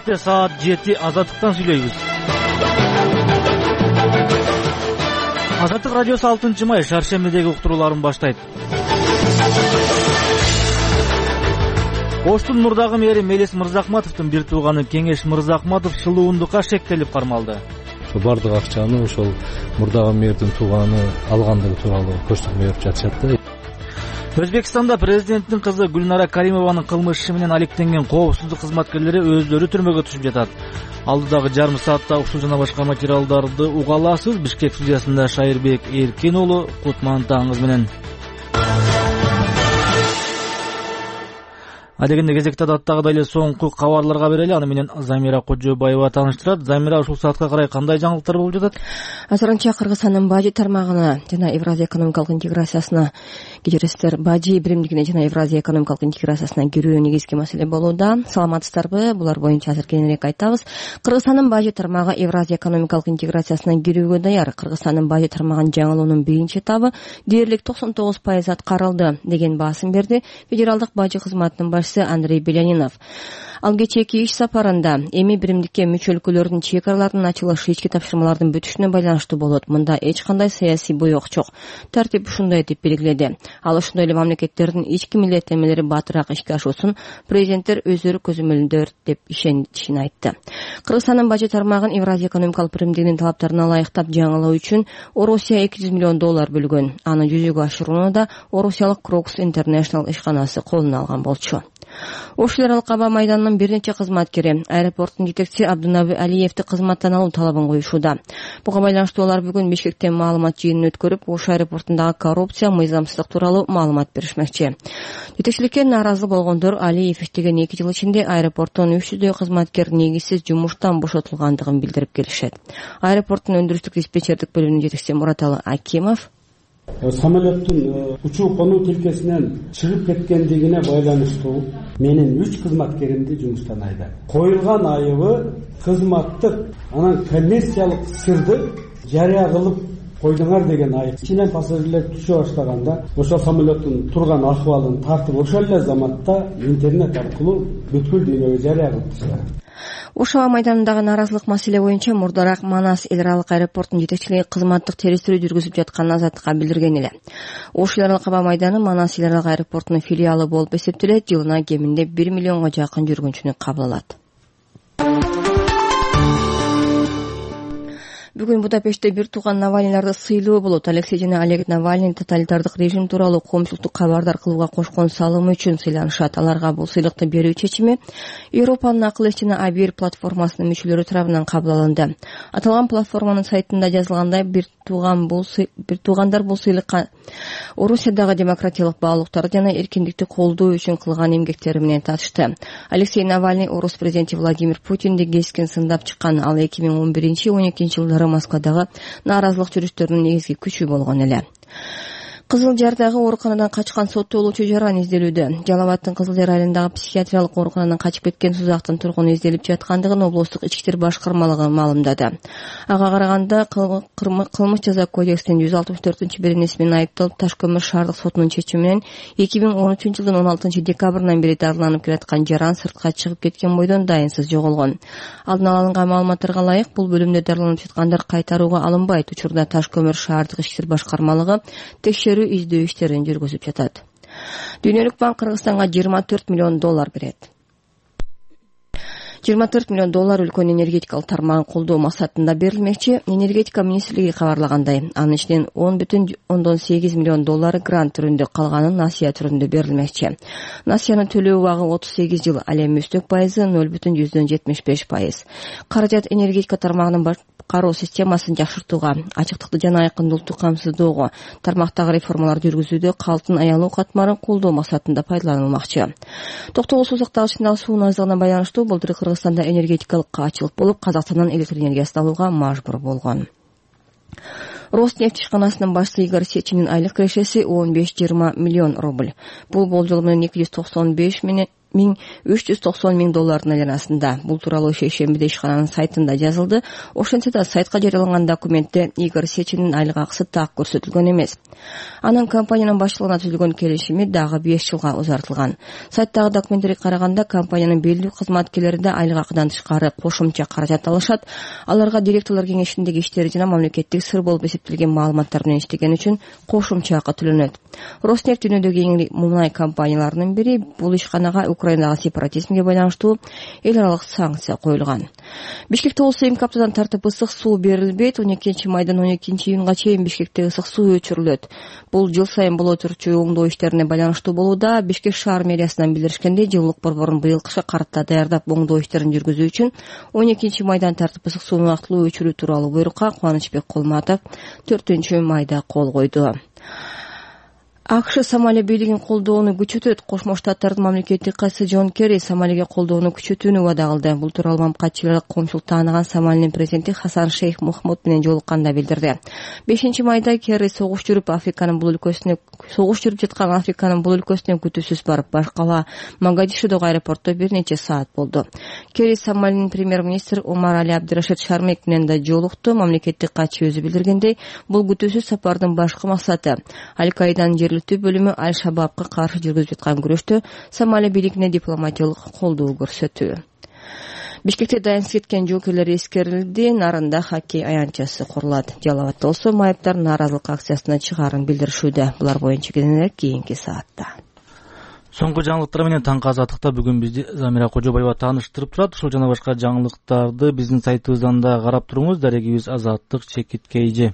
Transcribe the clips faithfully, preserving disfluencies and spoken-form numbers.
Кечте саат жети Азаттыктан сүйлөйбүз. Азаттык радиосу алтынчы май шаршембидеги уктурууларын баштайт. Оштун мурдагы мэри Мелис Мырзахматовдун бир тууганы Кеңеш Мырзахматов шылуундукка шектелип кармалды. Бардык акчаны ошол мурдагы мэрдин тууганы алгандыгы тууралуу көрсөтмө берип жатышат да. Өзбекстанда президенттин кызы Гүлнара Каримованын кылмыш иши менен алектенген коопсуздук кызматкерлери өздөрү түрмөгө түшүп жатат. Алдыдагы жарым саатта ушул жана башка материалдарды уга аласыз. Бишкек судьясында Шайырбек Эркин уулу Кутмантаңыз менен. Адегенде кезекте адаттагыдай эле соңку кабарларга берели. Аны менен Замира Кожобаева тааныштырат. Замира, ушул саатка карай кандай жаңылыктар болуп жатат? Азырынча Кыргызстандын бажы тармагына жана Евразия экономикалык интеграциясына кечиресиздер, бажы биримдигине жана Евразия экономикалык интеграциясына кирүү негизги маселе болууда. Саламатсыздарбы? Булар боюнча азыр кененирээк айтабыз. Кыргызстандын бажы тармагы Евразия экономикалык интеграциясына кирүүгө даяр. Кыргызстандын бажы тармагын жаңылоонун биринчи этабы дээрлик токсон тогуз пайыз аткарылды деген баасын берди федералдык бажы кызматынын башчысы Андрей Белянинов. Ал кечээки иш сапарында эми биримдикке мүчө өлкөлөрдүн чек араларынын ачылышы ички тапшырмалардын бүтүшүнө байланыштуу болот. Мында эч кандай саясий боек жок. Тартип ушундай деп белгиледи. Ал ошондой эле мамлекеттердин ички милдеттенмелери баатыраак ишке ашуусун президенттер өздөрү көзөмөлдөр деп ишенишин айтты. Кыргызстандын бажы тармагын Евразия экономикалык биримдигинин талаптарына ылайыктап жаңылоо үчүн Орусия эки жүз миллион доллар бөлгөн. Аны жүзөгө ашырууну да Орусиялык Крокус International ишканасы колуна алган болчу. Ош эл аралык аба майданынын бир нече кызматкери аэропорттун жетекчиси Абдунаби Алиевди кызматтан алуу талабын коюшууда. Буга байланыштуу алар бүгүн Бишкекте маалымат жыйынын өткөрүп, Ош аэропортундагы коррупция, мыйзамсыздык тууралуу маалымат беришмекчи. Жетекчиликке нааразы болгондор Алиев иштеген эки жыл ичинде аэропорттун үч жүздөй кызматкер негизсиз жумуштан бошотулгандыгын билдирип келишет. Аэропорттун өндүрүштүк диспетчердик бөлүмүнүн жетекчиси Мураталы Акимов самолеттун учуу конуу тилкесинен чыгып кеткендигине байланыштуу менин үч кызматкеримди жумуштан айдады. Коюлган айыбы кызматтык анан коммерциялык сырды жарыя кылып койдуңар деген айып. Ичинен пассажирлер түшө баштаганда ошол самолеттун турган акыбалын тартып ошол эле заматта интернет аркылуу бүткүл дүйнөгө жарыя кылып таштаган. Ош аба майданындагы нааразылык маселе боюнча мурдараак Манас эл аралык аэропортунун жетекчилиги кызматтык териштирүү жүргүзүп жатканын Азаттыкка билдирген эле. Ош эл аралык аба майданы Манас эл аралык аэропортунун филиалы болуп эсептелет. Жылына кеминде бир миллионго жакын жүргүнчүнү кабыл алат. Бүгүн Будапештте бир тууган Навальныйларды сыйлоо болот. Алексей жана Олег Навальный тоталитардык режим тууралуу коомчулукту кабардар кылууга кошкон салымы үчүн сыйланышат. Аларга бул сыйлыкты берүү чечими Европанын акыл эч жана Абир платформасынын мүчөлөрү тарабынан кабыл алынды. Аталган платформанын сайтында жазылгандай, бир тууган бул бир туугандар бул сыйлыкка Орусиядагы демократиялык баалуулуктарды жана эркиндикти колдоо үчүн кылган эмгектери менен татышты. Алексей Навальный орус президенти Владимир Путинди кескин сындап чыккан. Ал эки миң он биринчи он экинчи жылдары Москвадагы нааразылык жүрүштөрүнүн негизги күчү болгон эле. Кызыл Жардагы ооруканадан качкан соттолуучу жаран изделүүдө. Жалал Абадтын Кызыл Жар айылындагы психиатриялык ооруканадан качып кеткен Сузактын тургуну изделип жаткандыгын облустук ички иштер башкармалыгы маалымдады. Ага караганда кылмыш жаза кодексинин жүз алтымыш төртүнчү беренеси менен айыпталып Таш көмүр шаардык сотунун чечими менен эки миң он үчүнчү жылдын он алтынчы декабрынан бери дарыланып келаткан жаран сыртка чыгып кеткен бойдон дайынсыз жоголгон. Алдын ала алынган маалыматтарга ылайык, бул бөлүмдө дарыланып жаткандар кайтарууга алынбайт. Учурда Таш көмүр шаардык ички иштер башкармалыгы текшерүү издөө иштерин жүргүзүп жатат. Дүйнөлүк банк Кыргызстанга жыйырма төрт миллион доллар берет. жыйырма төрт миллион доллар өлкөнүн энергетикалык тармагын колдоо максатында берилмекчи. Энергетика министрлиги кабарлагандай, анын ичинен он бүтүн ондон сегиз миллион доллары грант түрүндө, калганы насыя түрүндө берилмекчи. Насыяны төлөө убагы отуз сегиз жыл, ал эми үстөк пайызы нөл бүтүн жүздөн жетимиш беш пайыз. Каражат энергетика тармагынын кароо системасын жакшыртууга, ачыктыкты жана айкындуулукту камсыздоого, тармактагы реформалар жүргүзүүдө калтын аялуу катмарын колдоо максатында пайдаланылмакчы. Токтогул суу сактагычындагы суунун аздыгына байланыштуу болтур Кыргызстанда энергетикалык каачылык болуп, Казакстандан электр энергиясын алууга мажбур болгон. Роснефть ишканасынын башчысы Игорь Сечинин айлык кирешеси он беш жыйырма миллион рубль. Бул болжол менен эки жүз токсон беш миң үч жүз токсон миң доллардын айланасында. Бул тууралуу шейшембиде ишкананын сайтында жазылды. Ошентсе да сайтка жарыяланган документте Игорь Сечинин айлык акысы так көрсөтүлгөн эмес. Анын компаниянын башчылыгына түзүлгөн келишими дагы беш жылга узартылган. Сайттагы документтерге караганда компаниянын белгилүү кызматкерлери да айлык акыдан тышкары кошумча каражат алышат. Аларга директорлор кеңешиндеги иштери жана мамлекеттик сыр болуп эсептелген маалыматтар менен иштеген үчүн кошумча акы төлөнөт. Роснефть дүйнөдөгү эң мунай компанияларынын бири. Бул ишканага Украинадагы сепаратизмге байланыштуу эл аралык санкция коюлган. Бишкекте болсо эки аптадан тартып ысык суу берилбейт. он экинчи майдан он экинчи июнга чейин Бишкекте ысык суу өчүрүлөт. Бул жыл сайын боло турчу оңдоо иштерине байланыштуу болууда. Бишкек шаар мэриясынан билдиришкендей, жылдык борборун быйыл кышка карата даярдап оңдоо иштерин жүргүзүү үчүн он экинчи майдан тартып ысык сууну убактылуу өчүрүү тууралуу буйрукка Кубанычбек Кулматов төртүнчү майда кол койду. АКШ Сомали бийлигин колдоону күчөтөт. Кошмо Штаттардын мамлекеттик катчысы Джон Керри Сомалиге колдоону күчөтүүнү вада кылды. Бул тууралуу мамлекетчилер коомчулук тааныган Сомалинин президенти Хасан Шейх Мухмуд менен жолукканда билдирди. бешинчи майда Керри согуш жүрүп Африканын бул өлкөсүнө согуш жүрүп жаткан Африканын бул өлкөсүнө күтүүсүз барып, баш кала Могадишодогу аэропортто бир нече саат болду. Керри Сомалинин премьер-министри Омар Али Абдирашид Шармек менен да жолукту. Мамлекеттик катчы өзү билдиргендей, бул күтүүсүз сапардын башкы максаты Аль-Каиданын жергиликтүү бөлүмү Аль-Шабабка каршы жүргүзүп жаткан күрөштө Сомали бийлигине дипломатиялык колдоо көрсөтүү. Бишкекте даянсыз кеткен жоокерлер эскерилди. Нарында хоккей аянтчасы курулат. Жалал-Абадта болсо майыптар нааразылык акциясына чыгаарын билдиришүүдө. Булар боюнча кененирээк кийинки саатта. Соңку жаңылыктар менен таңкы азаттыкта бүгүн бизди Замира Кожобаева тааныштырып турат. Ушул жана башка жаңылыктарды биздин сайтыбыздан да карап туруңуз. Дарегибиз Азаттык Чекит Кейжи.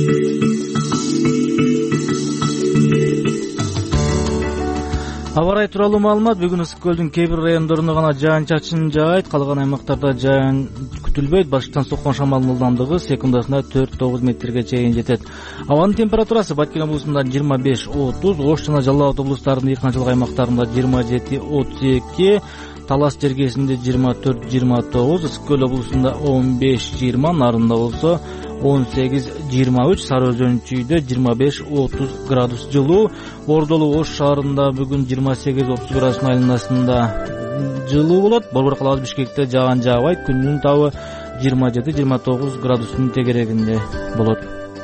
Аба ырайы тууралуу маалымат. Бүгүн Ысык көлдүн кээ бир райондорунда гана жаан-чачын жаайт, калган аймактарда жаан күтүлбөйт. Башкычан соккон шамалдын ылдамдыгы секундасына төрт тогуз метрге чейин жетет. Абанын температурасы Баткен облусунда жыйырма беш отуз, Ош жана Жалал Абад облустарынын ыканчылык аймактарында жыйырма жети отуз эки, Талас жергесинде жыйырма төрт жыйырма тогуз, Ысык көл облусунда он беш жыйырма, Нарында болсо он сегиз жыйырма үч, Сары Өзөн чүйдө жыйырма беш отуз градус жылуу. Ордолу Ош шаарында бүгүн жыйырма сегиз отуз градустун айланасында жылуу болот. Борбор калабыз Бишкекте жаан жаабайт, күндүн табы жыйырма жети жыйырма тогуз градустун тегерегинде болот.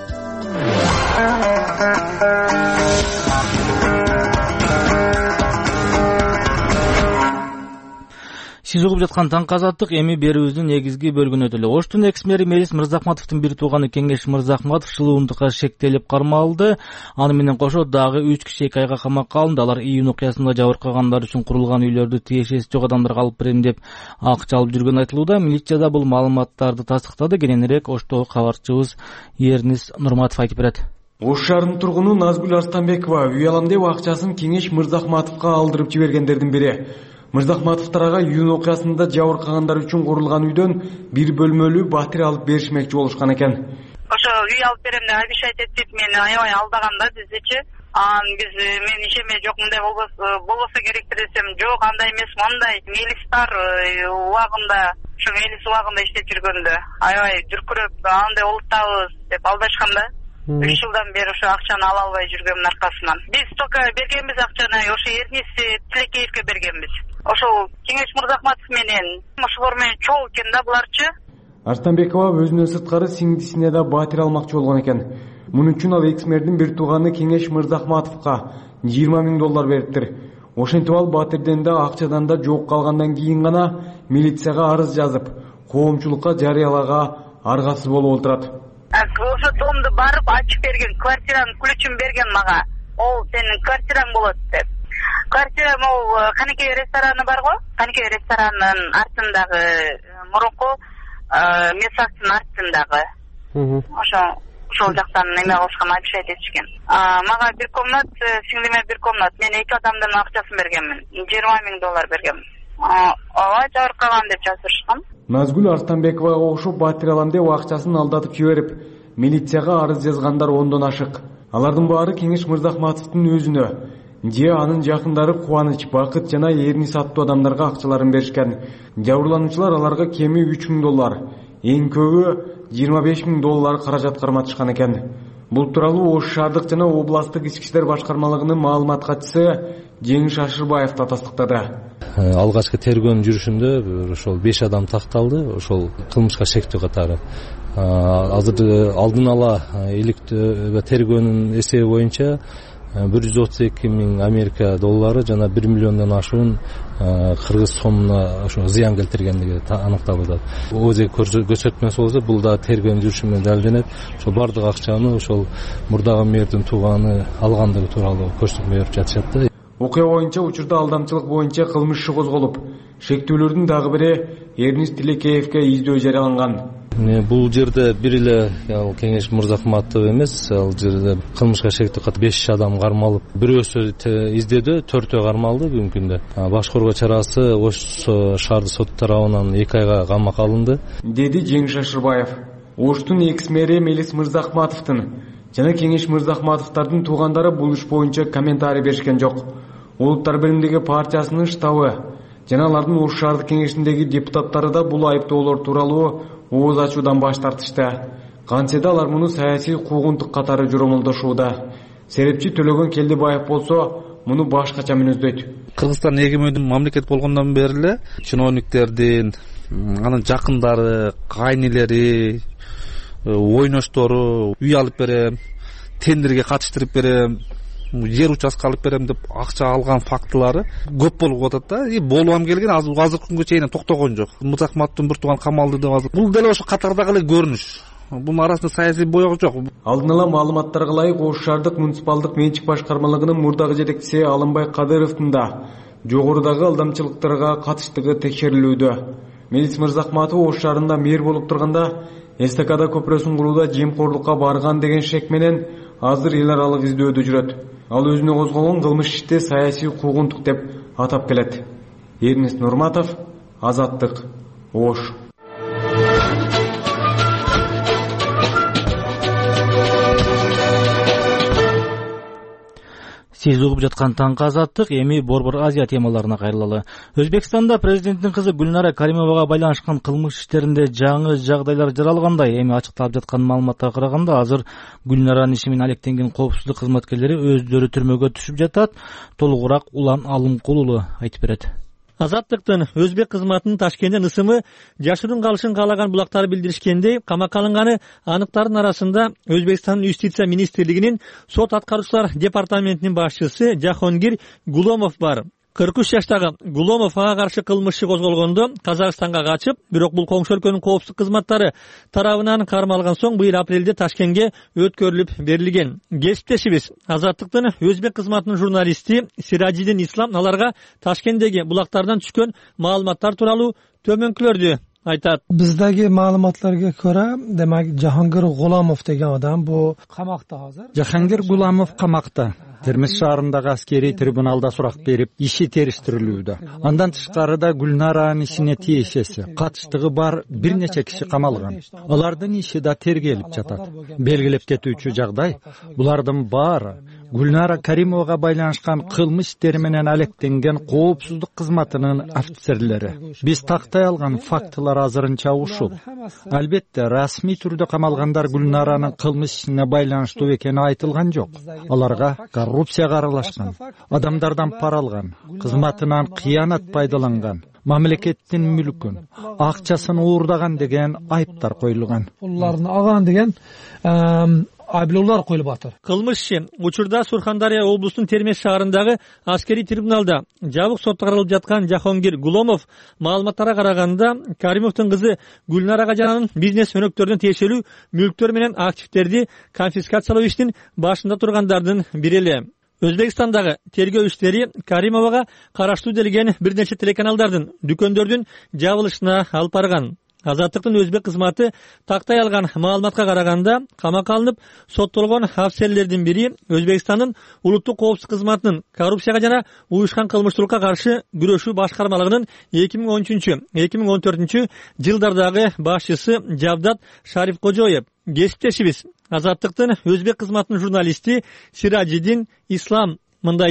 Сиз угуп жаткан таңкы азаттык эми берүүбүздүн негизги бөлүгүнө өтөлү. Оштун экс-мэри Мелис Мырзахматовдун бир тууганы Кеңеш Мырзахматов шылуундукка шектелип кармалды. Аны менен кошо дагы үч киши эки айга камакка алынды. Алар июнь окуясында жабыркагандар үчүн курулган үйлөрдү тиешеси жок адамдарга алып берем деп акча алып жүргөнү айтылууда. Милицияда бул маалыматтарды тастыктады. Кененирээк Оштогу кабарчыбыз Эрнис Нурматов айтып берет. Ош шаарынын тургуну Назгүл Арстанбекова үй алам деп акчасын Кеңеш Мырзахматовго алдырып жибергендердин бири. Мырзахматовторга июнь окуясында жабыркагандар үчүн курулган үйдөн бир бөлмөлүү батир алып беришмекчи болушкан экен. Ошо үй алып берем деп обещать этип мени аябай алдаганда биздичи. Анан биз мен ишеме жок, мындай болбосо керектир десем, жок андай эмес, мындай Мелистар убагында, ошо Мелис убагында иштеп жүргөндө аябай дүркүрөп андай олуттабыз деп алдашканда. үч жылдан бери ошо акчаны ала албай жүргөмүн аркасынан. Биз только бергенбиз акчаны, ошо Эрнис Тилекеевге бергенбиз. Ошол Кеңеш Мырзахматов менен ошолор менен чогуу экен да буларчы. Арстанбекова өзүнөн сырткары сиңдисине да батир алмакчы болгон экен. Мунун үчүн ал экс-мэрдин бир тууганы Кеңеш Мырзахматовго жыйырма миң доллар бериптир. Ошентип ал батирден да акчадан да жок калгандан кийин гана милицияга арыз жазып, коомчулукка жарыялага аргасыз болуп отурат. Ошо домду барып ачып берген, квартиранын ключун берген мага. Ол сенин квартираң болот деп. Квартира могу Канекей рестораны барго? Канекей ресторанынын артындагы мурунку месактын артындагы. Ошо ошол жактан неме кылышкан, обещать этишкен. Мага бир комнат, сиңдиме бир комнат. Мен эки адамдын акчасын бергенмин. жыйырма миң доллар бергенмин. Ооба, жабыркаган деп жазышкан. Назгүл Арстанбековага окшоп батир алам деп акчасын алдатып жиберип, милицияга арыз жазгандар ондон ашык. Алардын баары Кеңеш Мырзахматовдун өзүнө же анын жакындары Кубаныч, Бакыт жана Эрнис аттуу адамдарга акчаларын беришкен. Жабырлануучулар аларга кеми үч миң доллар, эң көбү жыйырма беш миң доллар каражат карматышкан экен. Бул тууралуу Ош шаардык жана областтык ички иштер башкармалыгынын маалымат катчысы Жеңиш Ашырбаев да тастыктады. алгачкы тергөөнүн жүрүшүндө ошол беш адам такталды, ошол кылмышка шектүү катары. Азыр алдын ала иликтөө тергөөнүн эсеби боюнча бир жүз отуз эки миң Америка доллары жана бир миллиондон ашуун кыргыз сомуна ошо зыян келтиргендиги аныкталып атат. Өзү көрсөтмөсү болсо бул да тергөөнүн жүрүшү менен далилденет. Ошол бардык акчаны ошол мурдагы мэрдин тууганы алгандыгы тууралуу көрсөтмө берип жатышат да. Окуя боюнча учурда алдамчылык боюнча кылмыш иши козголуп, шектүүлөрдүн дагы бири Эрнист Тилекеевге издөө жарыяланган. Бул жерде бир эле Кеңеш Мырзахматов эмес, ал жерде кылмышка шектүү кат беш адам кармалып, бирөөсү издөөдө, төртөө кармалды бүгүнкү күндө. Баш коргоо чарасы Ош шаардык сотту тарабынан эки айга камакка алынды, деди Жеңиш Ашырбаев. Оштун экс мэри Мелис Мырзахматовдун жана Кеңеш Мырзахматовдардын туугандары бул иш боюнча комментарий беришкен жок. Улуттар биримдиги партиясынын штабы жана алардын Ош шаардык кеңешиндеги депутаттары да бул айыптоолор тууралуу ооз ачуудан баш тартышты. Кантсе да алар муну саясий куугунтук катары жоромолдошууда. Серепчи Төлөгөн Келдибаев болсо муну башкача мүнөздөйт. Кыргызстан эгемендүү мамлекет болгондон бери эле чиновниктердин, анын жакындары, кайнелери, ойноштору үй алып берем, тендерге катыштырып берем, жер участка алып берем деп акча алган фактылары көп болуп атат да. И болуам келген азыр азыркы күнгө чейин токтогон жок. Мырзахматтын бир тууган камалды деп азыр. Бул деле ошо катардагы эле көрүнүш. Бунун арасында саясий боёк жок. Алдын ала маалыматтарга ылайык Ош шаардык муниципалдык менчик башкармалыгынын мурдагы жетекчиси Алымбай Кадыровдун да жогорудагы алдамчылыктарга катыштыгы текшерилүүдө. Мелис Мырзахматов Ош шаарында мэр болуп турганда эстакада көпүрөсүн курууда жемкорлукка барган деген шек менен азыр эл аралык издөөдө жүрөт. Ал өзүнө козголгон кылмыш ишти саясий куугунтук деп атап келет. Эрнист Нурматов, Азаттык, Ош. Сиз угуп жаткан таңкы Азаттык, эми Борбор Азия темаларына кайрылалы. Өзбекстанда президенттин кызы Гүлнара Каримовага байланышкан кылмыш иштеринде жаңы жагдайлар жаралгандай. Эми ачыкталып жаткан маалыматка караганда, азыр Гүлнаранын иши менен алектенген коопсуздук кызматкерлери өздөрү түрмөгө түшүп жатат. Толугураак Улан Алымкул уулу айтып берет. Азаттыктын өзбек кызматынын Ташкенттен ысымы жашыруун калышын каалаган булактары билдиришкендей, камакка алынганы аныктардын арасында Өзбекстандын Юстиция министрлигинин сот аткаруучулар департаментинин башчысы Жахонгир Гуломов бар. кырк үч жаштагы Гуломов ага каршы кылмыш козголгондо Казакстанга качып, бирок бул коңшу өлкөнүн коопсуздук кызматтары тарабынан кармалган соң быйыл апрелде Ташкентке өткөрүлүп берилген. Кесиптешибиз Азаттыктын өзбек кызматынын журналисти Сираджидин Ислам аларга Ташкенттеги булактардан түшкөн маалыматтар тууралуу төмөнкүлөрдү айтат. Биздеги маалыматларга көрө, демек Жахангир Гуломов деген адам бу камакта азыр. Жахангир Гуломов камакта. Термиз шаарындагы аскерий трибуналда сурак берип, иши териштирилүүдө. Андан тышкары да Гүлнаранын ишине тиешеси, катыштыгы бар бир нече киши камалган. Алардын иши да тергелип жатат. Белгилеп кетүүчү жагдай, булардын баары Гүлнара Каримовага байланышкан кылмыш иштери менен алектенген коопсуздук кызматынын офицерлери. Биз тактай алган фактылар азырынча ушул. Албетте, расмий түрдө камалгандар Гүлнаранын кылмыш ишине байланыштуу экени айтылган жок. Аларга коррупцияга аралашкан, адамдардан пара алган, кызматынан кыянат пайдаланган, мамлекеттин мүлкүн, акчасын уурдаган деген айыптар коюлган. Пулларын алган деген айыптоолор коюлуп атат. Кылмыш иши учурда Сурхандария облусунун Термез шаарындагы аскерий трибуналда жабык сотто каралып жаткан Жахонгир Гуломов маалыматтарга караганда, Каримовдун кызы Гүлнарага жанын бизнес өнөктөрүнө тиешелүү мүлктөр менен активдерди конфискациялоо ишинин башында тургандардын бири эле. Өзбекстандагы тергөө иштери Каримовага караштуу делген бир нече телеканалдардын, дүкөндөрдүн жабылышына алып барган. Азаттыктын өзбек кызматы тактай алган маалыматка караганда, камакка алынып соттолгон офицерлердин бири Өзбекстандын улуттук коопсуздук кызматынын коррупцияга жана уюшкан кылмыштуулукка каршы күрөшүү башкармалыгынын эки миң он үчүнчү — эки миң он төртүнчү жылдардагы башчысы Жавдат Шарифкожоев. Кесиптешибиз Азаттыктын өзбек кызматынын журналисти Сираджидин Ислам мындай дейт.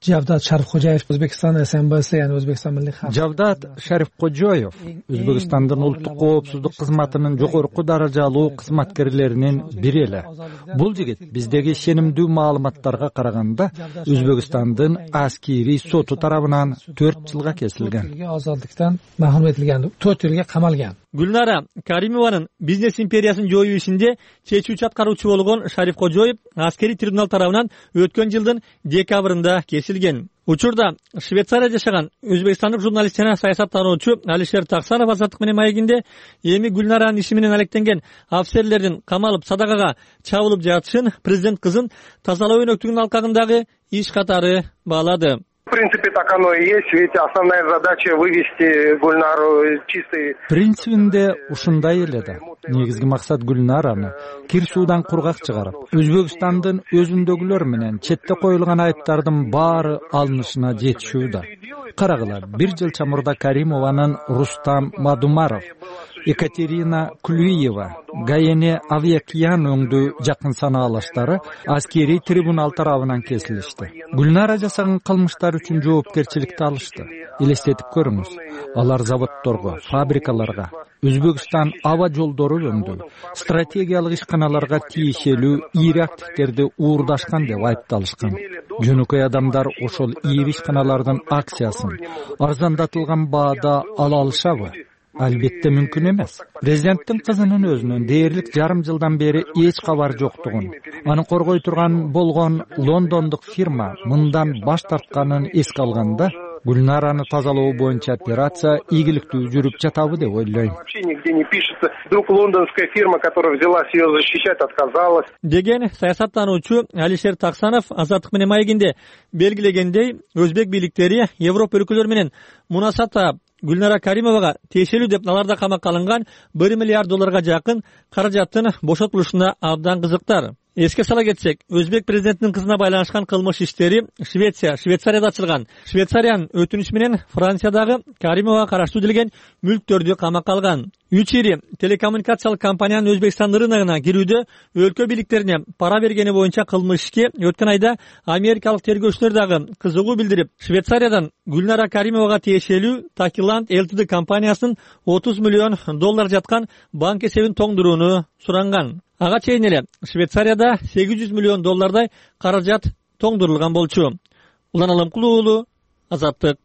Javdat Sharifxo'jayev O'zbekiston asambleyasi, ya'ni O'zbekiston Milliy xalq Javdat Sharifxo'jayev O'zbekistonning ultuk qowpsuzlik xizmatining jo'qorqi darajali xizmatkorlarining biri ele. Bul jigit bizdagi ishonimli ma'lumotlarga qaraganda O'zbekistondan askeriy sotu tarafidan to'rt yilga kesilgan. Ozodlikdan mahrum etilgan, to'rt yilga qamalgan. Gulnara Karimovaning biznes imperiyasini жоюу ишинде чечүүчү аткаруучу болгон Шарифкожоев аскерий трибунал тарабынан өткөн жылдын декабрында кесилген. Учурда Швейцария жашаган өзбекстандык журналист жана саясаттануучу Алишер Таксанов азаттык менен маегинде эми Гүлнаранын иши менен алектенген офицерлердин камалып садакага чабылып жатышын президент кызын тазалоо өнөктүгүнүн алкагындагы иш катары баалады. В принципе, так оно и есть, ведь основная задача вывести Гульнару чистый. Принцибинде ушундай эле да. Негизги максат Гүлнараны кир суудан кургак чыгарып, Өзбекстандын өзүндөгүлөр менен четте коюлган айыптардын баары алынышына жетишүү да. Карагыла, бир жыл чамурда Каримованын Рустам Мадумаров, Екатерина Клюева, Гаяне Авиакиян өңдүү жакын санаалаштары аскерий трибунал тарабынан кесилишти. Гүлнара жасаган кылмыштар үчүн жоопкерчиликти алышты. Элестетип көрүңүз. Алар заводдорго, фабрикаларга, Өзбекстан аба жолдору өңдүү, стратегиялык ишканаларга тиешелүү ийри активдерди уурдашкан деп айыпталышкан. Жөнөкөй адамдар ошол ийри ишканалардын акциясын арзандатылган баада ала алышабы? Албетте мүмкүн эмес. Президенттин кызынын өзүнүн дээрлик жарым жылдан бери эч кабар жоктугун, аны коргой турган болгон лондондук фирма мындан баш тартканын эске алганда, Гүлнараны тазалоо боюнча операция ийгиликтүү жүрүп жатабы деп ойлойм. Вообще нигде не пишется. Вдруг лондонская фирма, которая взялась ее защищать, отказалась. Деген саясаттануучу Алишер Таксанов азаттык менен маегинде белгилегендей, өзбек бийликтери Европа өлкөлөрү менен мунасатта Гүлнара Каримовага тиешелүү деп аларда камакка алынган бир миллиард долларга жакын каражаттын бошотулушуна абдан кызыктар. Эске сала кетсек, өзбек президентинин кызына байланышкан кылмыш иштери Швеция, Швейцарияда ачылган. Швейцариянын өтүнүшү менен Франциядагы Каримовага караштуу делген мүлктөрдү камакка алган. Үч ири телекоммуникациялык компаниянын Өзбекстан рыногуна кирүүдө өлкө бийликтерине пара бергени боюнча кылмыш ишке өткөн айда америкалык тергөөчүлөр дагы кызыгуу билдирип, Швейцариядан Гүлнара Каримовага тиешелүү Такиланд Элтиди компаниясынын отуз миллион доллар жаткан банк эсебин тоңдурууну суранган. Ага чейин эле Швейцарияда сегиз жүз миллион доллардай каражат тоңдурулган болчу. Улан Аламкул уулу, Азаттык.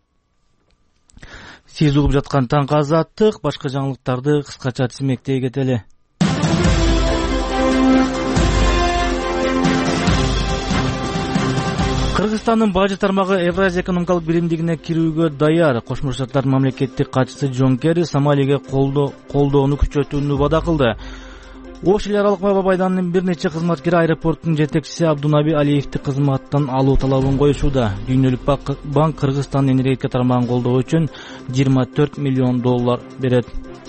Сиз угуп жаткан таңкы Азаттык, башка жаңылыктарды кыскача тизмектей кетели. Кыргызстандын бажы тармагы Евразия экономикалык биримдигине кирүүгө даяр. Кошмо Штаттардын мамлекеттик катчысы Джон Керри Сомалиге колдоону күчөтүүнү вада кылды. Ош эл аралык Бабайданын бир нече кызматкери аэропорттун жетекчиси Абдунаби Алиевди кызматтан алуу талабын коюшууда. Дүйнөлүк банк Кыргызстандын энергетика тармагын колдоо үчүн жыйырма төрт миллион доллар берет.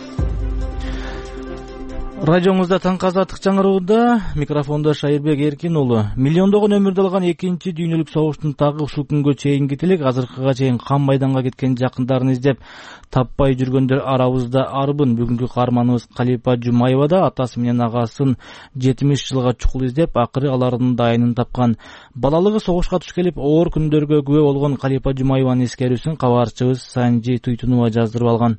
Радиоңузда таңкы Азаттык жаңырууда, микрофондо Шайырбек Эркин уулу. Миллиондогон өмүрдү алган экинчи дүйнөлүк согуштун тагы ушул күнгө чейинки тилек азыркыга чейин кан майданга кеткен жакындарын издеп таппай жүргөндөр арабызда арбын. Бүгүнкү каарманыбыз Калипа Жумаева да атасы менен агасын жетимиш жылга чукул издеп, акыры алардын дайынын тапкан. Балалыгы согушка туш келип, оор күндөргө күбө болгон Калипа Жумаеванын эскерүүсүн кабарчыбыз Санжи Туйтунова жаздырып алган.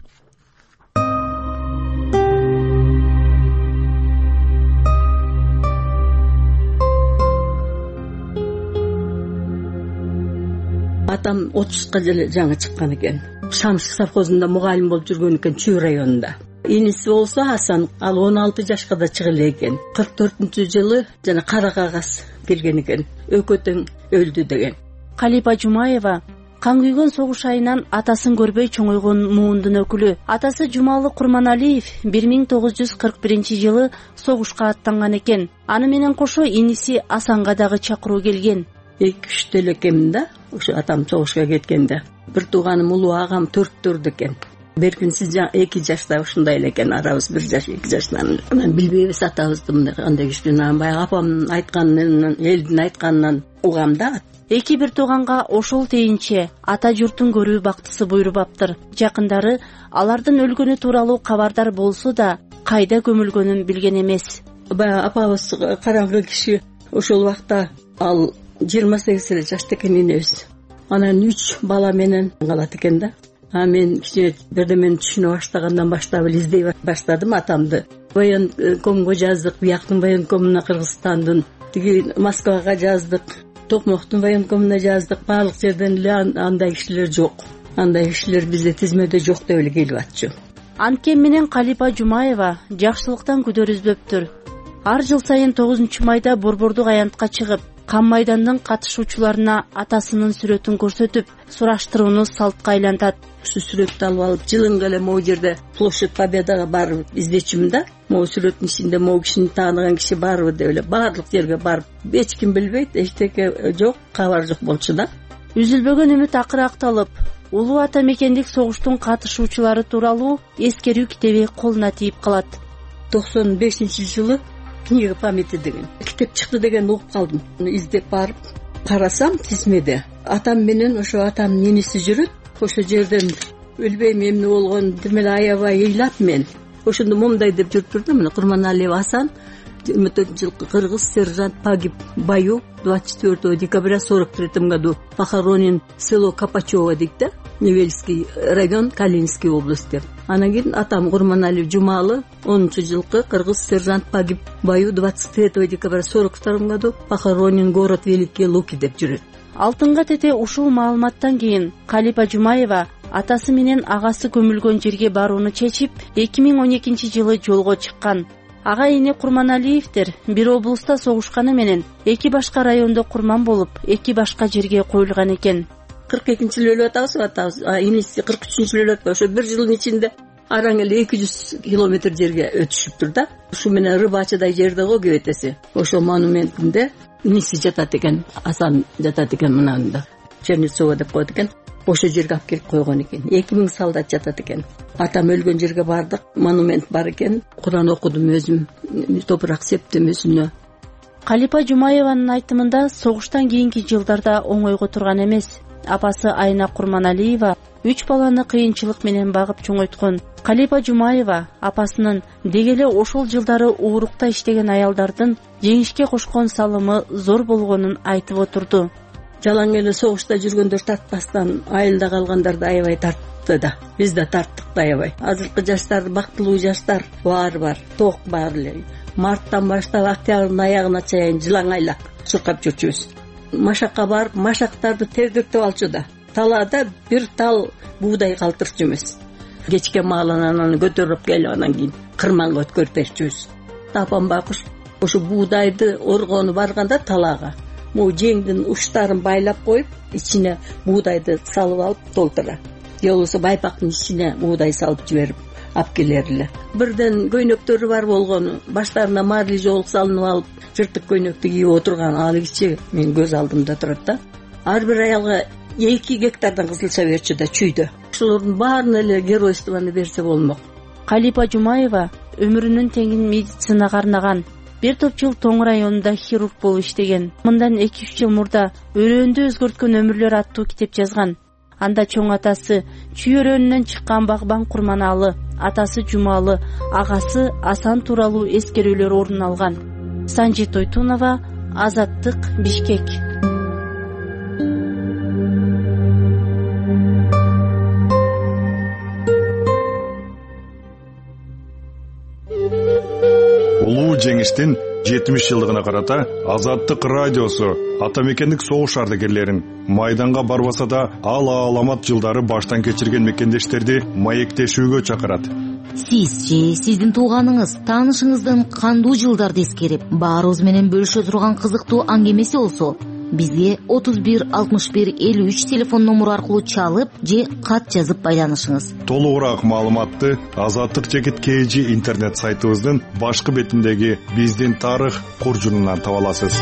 Атам отузга жылы жаңы чыккан экен. Шамшык совхозунда мугалим болуп жүргөн экен, Чүй районунда. Иниси болсо Асан, ал он алты жашка да чыгып эле экен. кырк төртүнчү жылы жана кара кагаз келген экен. Өкөтөң өлдү деген. Калипа Жумаева кан күйгөн согуш айынан атасын көрбөй чоңойгон муундун өкүлү. Атасы Жумалы Курманалиев бир миң тогуз жүз кырк биринчи жылы согушка аттанган экен. Аны менен кошо иниси Асанга дагы чакыруу келген. эки үч деле экенмин да, ошо атам согушка кеткенде. Бир тууганым улуу агам төрттөрдө экен. Беркинси эки жашта ушундай эле экен, арабыз бир жаш эки жаштан. Мен билбейбиз атабызды мындай кандай күчтүү. Баягы апамдын айтканынан, элдин айтканынан угам да. Эки бир тууганга ошол тейинче ата журтун көрүү бактысы буйрубаптыр. Жакындары алардын өлгөнү тууралуу кабардар болсо да, кайда көмүлгөнүн билген эмес. Баягы апабыз караңгы киши, ошол убакта ал жыйырма сегиз эле жашта экен энебиз. анан үч бала менен калат экен да. А мен кичине бирдемени түшүнө баштагандан баштап эле издей баштадым атамды. Военкомго жаздык, бияктын военкомуна, Кыргызстандын, тиги Москвага жаздык, Токмоктун военкомуна жаздык. Баардык жерден эле андай кишилер жок. Андай кишилер бизде тизмеде жок деп эле келип атчу. Анткени менен Калипа Жумаева жакшылыктан күдөр үзбөптүр. Ар жыл сайын тогузунчу майда борбордук аянтка чыгып, кам майдандын катышуучуларына атасынын сүрөтүн көрсөтүп, сураштырууну салтка айлантат. Ушу сүрөттү алып алып жылынга эле могу жерде Площадь Победага барып издечимин да. Могу сүрөттүн ичинде могу кишини тааныган киши барбы деп эле баардык жерге барып, эч ким билбейт, эчтеке жок, кабар жок болчу да. Үзүлбөгөн үмүт акыры акталып, улуу ата мекендик согуштун катышуучулары тууралуу эскерүү китеби колуна тийип калат. токсон бешинчи жылы книга памяти деген китеп чыкты деген угуп калдым. Издеп барып карасам тизмеде атам менен ошо атамдын иниси жүрөт. Ошо жерден өлбөйм эмне болгон демеле аябай ыйлап мен. Ошондо момундай деп жүрүп турдум. Мына Курманалиев Асан жыйырма төртүнчү жылкы кыргыз сержант погиб в бою двадцать четвёртого декабря сорок третьем году похоронен село Копачево дейт да, Невельский район, Калининский область деп. Анан кийин атам Курманалиев Жумалы онунчу жылкы кыргыз сержант погиб в бою двадцать третьего декабря сорок втором году похоронен город Великие Луки деп жүрөт. Алтынга тете ушул маалыматтан кийин Калипа Жумаева атасы менен агасы көмүлгөн жерге барууну чечип, эки миң он экинчи жылы жолго чыккан. Ага эне Курманалиевдер бир облуста согушканы менен эки башка райондо курман болуп, эки башка жерге коюлган экен. кырк экинчи жылы өлүп атабыз, атабыз. Иниси кырк үчүнчү жылы өлүп, ошо бир жылдын ичинде араң эле эки жүз километр жерге өтүшүптүр да. Ушу менен Рыбачыдай жерде го кебетеси. Ошо монументинде иниси жатат экен, Асан жатат экен мынанда. Чернецова деп коет экен. Ошо жерге алып келип койгон экен. эки миң солдат жатат экен. Атам өлгөн жерге бардык, монумент бар экен. Куран окудум өзүм, топурак септим өзүнө. Калипа Жумаеванын айтымында согуштан кийинки жылдарда оңойго турган эмес. Апасы Айна Курманалиева үч баланы кыйынчылык менен багып чоңойткон. Калипа Жумаева апасынын дегеле ошол жылдары уурукта иштеген аялдардын жеңишке кошкон салымы зор болгонун айтып отурду. Жалаң эле согушта жүргөндөр тартпастан айылда калгандарды аябай тартты да. Биз да тарттык да аябай. Азыркы жаштар, бактылуу жаштар баары бар, ток бар эле. Марттан баштап октябрдын аягына чейин жылаңайлак чуркап жүрчүбүз. Машакка барып, машактарды тергектеп алчу да. Талаада бир тал буудай калтырчу эмес. Кечке маалынан аны көтөрүп келип анан кийин кырманга өткөрүп берчүбүз. Апам байкуш ошо буудайды оргону барганда талаага могу жеңдин учтарын байлап коюп, ичине буудайды салып алып толтура. Же болбосо байпактын ичине буудай салып жиберип алып келер эле. Бирден көйнөктөрү бар болгону, баштарына марли жолук салынып алып, жыртык көйнөктү кийип отурган алгычы мен көз алдымда турат да. Ар бир аялга эки гектардан кызылча берчү да чүйдө. Ошолордун баарына эле геройствону берсе болмок. Калипа Жумаева өмүрүнүн теңин медицинага арнаган. Бир топ жыл Тоң районунда хирург болуп иштеген. Мындан эки үч жыл мурда өрөөндү өзгөрткөн өмүрлөр аттуу китеп жазган. Анда чоң атасы чүй өрөөнүнөн чыккан багбан Курманалы, атасы Жумалы, агасы Асан тууралуу эскерүүлөр орун алган. Санжи Тойтунова, Азаттык, Бишкек. Улуу жеңиштин жетимиш жылдыгына карата Азаттык радиосу ата мекендик согуш ардагерлерин майданга барбаса да ал аламат жылдары баштан кечирген мекендештерди маектешүүгө чакырат. Сиз же сиздин тууганыңыз, таанышыңыздын кандуу жылдарды эскерип, баарыбыз менен бөлүшө турган кызыктуу аңгемеси болсо, бизге отуз бир алтымыш бир элүү үч телефон номуру аркылуу чалып же кат жазып байланышыңыз. Толугураак маалыматты Азаттык жекит кей жи интернет сайтыбыздын башкы бетиндеги биздин тарых куржунунан таба аласыз.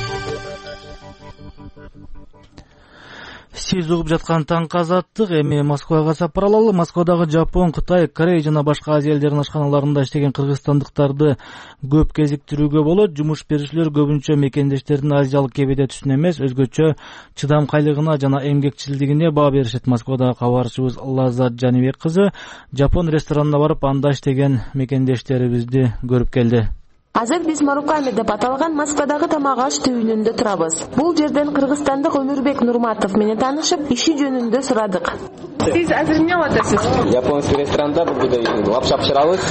Сиз угуп жаткан Таңкы Азаттык. Эми Москвага сапар алалы. Москвадагы Жапон, Кытай, Корея жана башка Азия элдеринин ашканаларында иштеген кыргызстандыктарды көп кезиктирүүгө болот. Жумуш берүүчүлөр көбүнчө мекендештердин азиялык кебеде түсүнө эмес, өзгөчө чыдамкайлыгына жана эмгекчилдигине баа беришет. Москвадагы кабарчыбыз Лаззат Жанибек кызы Жапон ресторанына барып, анда иштеген мекендештерибизди көрүп келди. Азыр биз Маруками деп аталган Москвадагы тамак аш түйүнүндө турабыз. Бул жерден кыргызстандык Өмүрбек Нурматов менен таанышып, иши жөнүндө сурадык. Сиз азыр эмне кылып атасыз? Японский ресторанда бул лапша пышырабыз.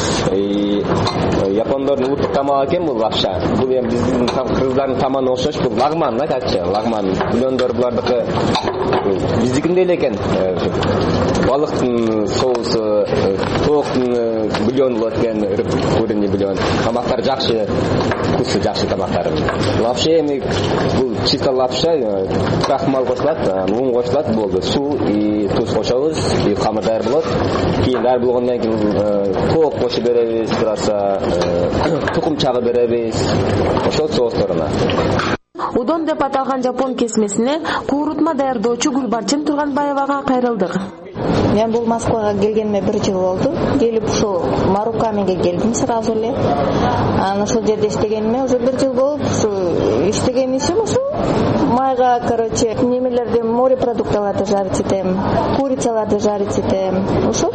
Япондордун улуттук тамагы экен бул лапша. Бул эми биздин кыргыздардын тамагына окшош, бул лагман да, качча, лагман. Бульондор булардыкы биздикиндей эле экен. Балыктын соусу, тооктун бульону болот экен, курени бульон. Тамактар жакшы, вкусы жакшы тамактар. Лапша эми бул чисто лапша, крахмал кошулат, ун кошулат, болду. Суу и туз кошобуз, и камыр даяр болот. Кийин даяр болгондон кийин тоок кошуп беребиз, тураса тукум чагы беребиз. Ошол соустарына. Удон деп аталган жапон кесмесине куурутма даярдоочу Гүлбарчын Турганбаевага кайрылдык. Мен бул Москвага келгениме бир жыл болду. Келип ушул Марукамиге келдим сразу эле. Анан ошол жерде иштегениме уже бир жыл болуп, ушул иштеген ишим ушул майга, короче, немелерди, морепродукталарды жарып этем, курицаларды жарып этем. Ушул.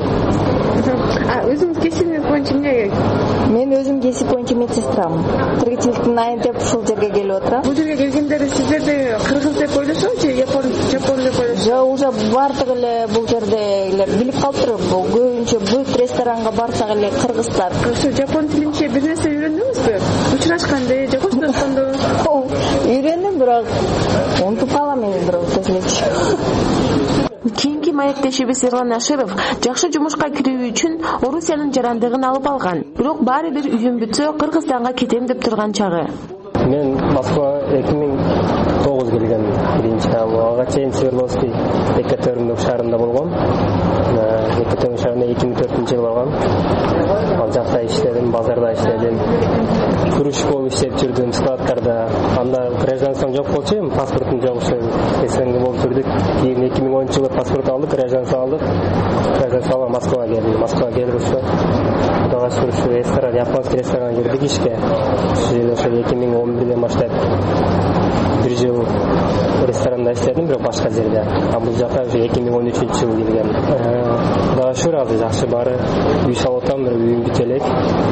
А өзүңүз кесибиңиз боюнча эмне? Мен өзүм кесип боюнча медсестрам. Тиричиликтин айын деп ушул жерге келип отурам. Бул жерге келгендер сиздерди кыргыз деп ойлошобу же япон жапон деп ойлошобу? Жок, уже бардык эле бул жердегилер билип калыптыр. Көбүнчө бүт ресторанга барсак эле кыргыздар. Ошо жапон тилинче бир нерсе үйрөндүңүзбү? Учурашканды же коштошкондо? Үйрөндүм, бирок унутуп калам мен бирок сөзлөчү. Кийинки маектешибиз Ерлан Аширов жакшы жумушка кирүү үчүн Орусиянын жарандыгын алып алган. Бирок баары бир үйүм бүтсө Кыргызстанга кетем деп турган чагы. Мен Москва эки миң тогуз келгем. Биринчи ага чейин Свердловский Екатеринбург шаарында болгом. Екатеринбург шаарында эки миң төртүнчү жылы баргам. Ал жакта иштедим, базарда иштедим. Күрүш болуп иштеп жүрдүм, складтарда. Анда гражданством жок болчу, паспортум жок, эсенге болуп жүрдүк. Кийин эки миң онунчу жылы паспорт алдык, гражданство алдык. Гражданство алып Москвага келдим. Москвага келип ошо Кудайга шүкүр, ушу ресторан, японский ресторанга кирдик ишке. Ошо эки миң он бирден баштап бир жыл ресторанда иштедим, бирок башка жерде. А бул жака ушу эки миң он үчүнчү жылы келгем. Кудайга шүкүр, азыр жакшы баары. Үй салып атам, бир үйүм бүтө элек.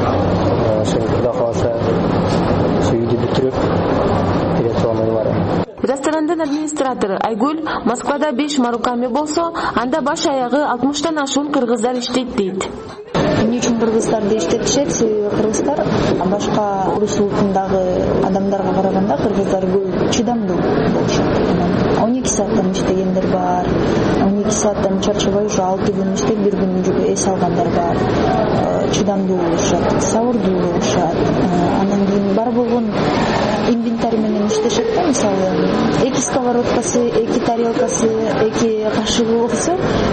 Ошо Кудай кааласа ушу үйдү бүтүрүп бере турган ой бар. Ресторандын администратору Айгүл Москвада беш Маруками болсо, анда баш аягы алтымыштан ашуун кыргыздар иштейт дейт. Эмне үчүн кыргыздарды иштетишет? Себеби кыргыздар башка урус улутундагы адамдарга караганда кыргыздар көп чыдамдуу болушат. он эки сааттан иштегендер бар, он эки сааттан чарчабай ушу алты күн иштеп бир күн жүрүп эс алгандар бар. Чыдамдуу болушат, сабырдуу болушат. Анан кийин бар болгон инвентарь менен иштешет да, мисалы эки сковородкасы, эки тарелкасы, эки кашыгы болсо,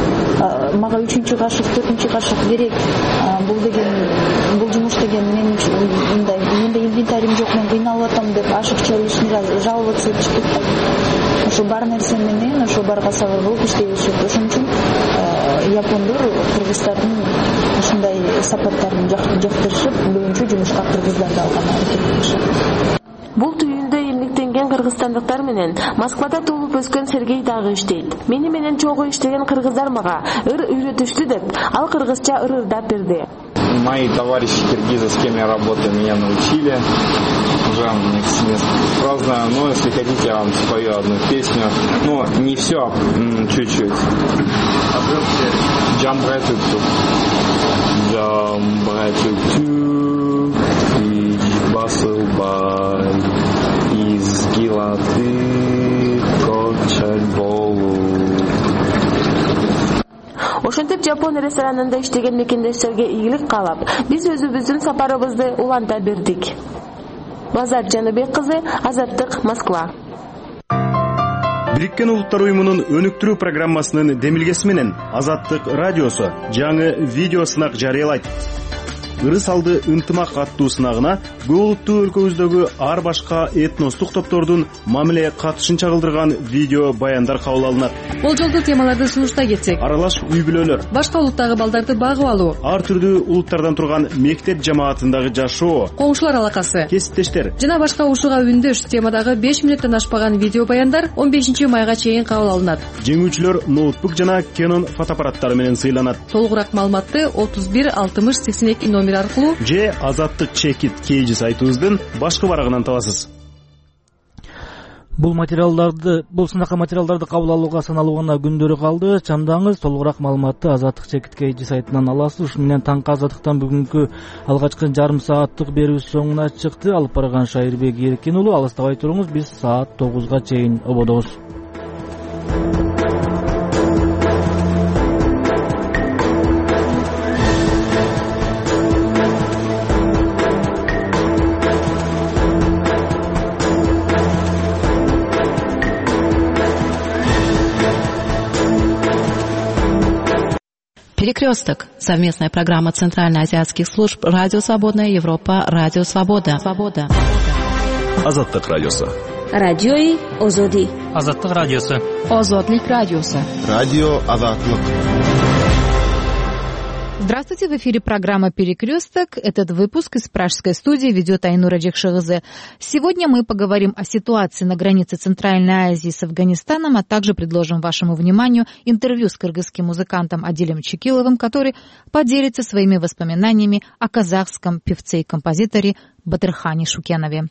мага үчүнчү кашык, төртүнчү кашык керек. Бул деген, бул жумуш деген мен мындай, менде инвентарим жок, мен кыйналып атам деп ашыкча ишин жабылып чыгып да. Ошо бар нерсе менен, ошо барга сабыр болуп иштей беришет. Ошон үчүн япондор кыргыздардын ушундай сапаттарын жактырышып, көбүнчө жумушка кыргыздарды алганга аракет кылышат. Бул түйүндө эмгектенген кыргызстандыктар менен Москвада туулуп өскөн Сергей дагы иштейт. Мени менен чогуу иштеген кыргыздар мага ыр үйрөтүштү деп, ал кыргызча ыр-ырдап берди. Мои товарищи киргизы, с кем я работаю, меня научили. Уже разно, но если хотите, я вам спою одну песню. Но не все, чуть-чуть. Jump right to Jump right to Each bustle by Из гилаты Кочать болу. Ошентип жапон ресторанында иштеген мекендештерге ийгилик каалап, биз өзүбүздүн сапарыбызды уланта бердик. Базар Жаныбек кызы, Азаттык, Москва. Бириккен Улуттар уюмунун өнүктүрүү программасынын демилгеси менен Азаттык радиосу жаңы видео сынак жарыялайт. Ыры салды ынтымак аттуу сынагына көп улуттуу өлкөбүздөгү ар башка этностук топтордун мамиле катышын чагылдырган видео баяндар кабыл алынат. Болжолдуу темаларды сунуштай кетсек: аралаш үй бүлөлөр, башка улуттагы балдарды багып алуу, ар түрдүү улуттардан турган мектеп жамаатындагы жашоо, коңшулар алакасы, кесиптештер жана башка ушуга үндөш темадагы беш мүнөттөн ашпаган видео баяндар он бешинчи майга чейин кабыл алынат. Жеңүүчүлөр ноутбук жана Canon фотоаппараттары менен сыйланат. Толугураак маалыматты отуз бир алтымыш сексен эки номер номер аркылуу же азаттык чекит kg сайтыбыздын башкы барагынан табасыз. Бул материалдарды, бул сынакка материалдарды кабыл алууга саналуу гана күндөрү калды. Чамдаңыз, толугураак маалыматты азаттык чекит kg сайтынан аласыз. Ушуну менен таңкы азаттыктан бүгүнкү алгачкы жарым сааттык берүүбүз соңуна чыкты. Алып барган Шайырбек Эркин уулу, алыстабай туруңуз, биз саат тогузга чейин ободобуз. Перекресток. Совместная программа Центральноазиатских служб Радио Свободная Европа, Радио Свобода. Свобода. Азаттык радиосу. Радиои Озоди. Азаттык радиосу. Озодлик радиосу. Радио Азаттык. Здравствуйте, в эфире программа «Перекресток». Этот выпуск из пражской студии ведет Айнура Джекшигызы. Сегодня мы поговорим о ситуации на границе Центральной Азии с Афганистаном, а также предложим вашему вниманию интервью с кыргызским музыкантом Адилем Чекиловым, который поделится своими воспоминаниями о казахском певце и композиторе Батырхане Шукенове.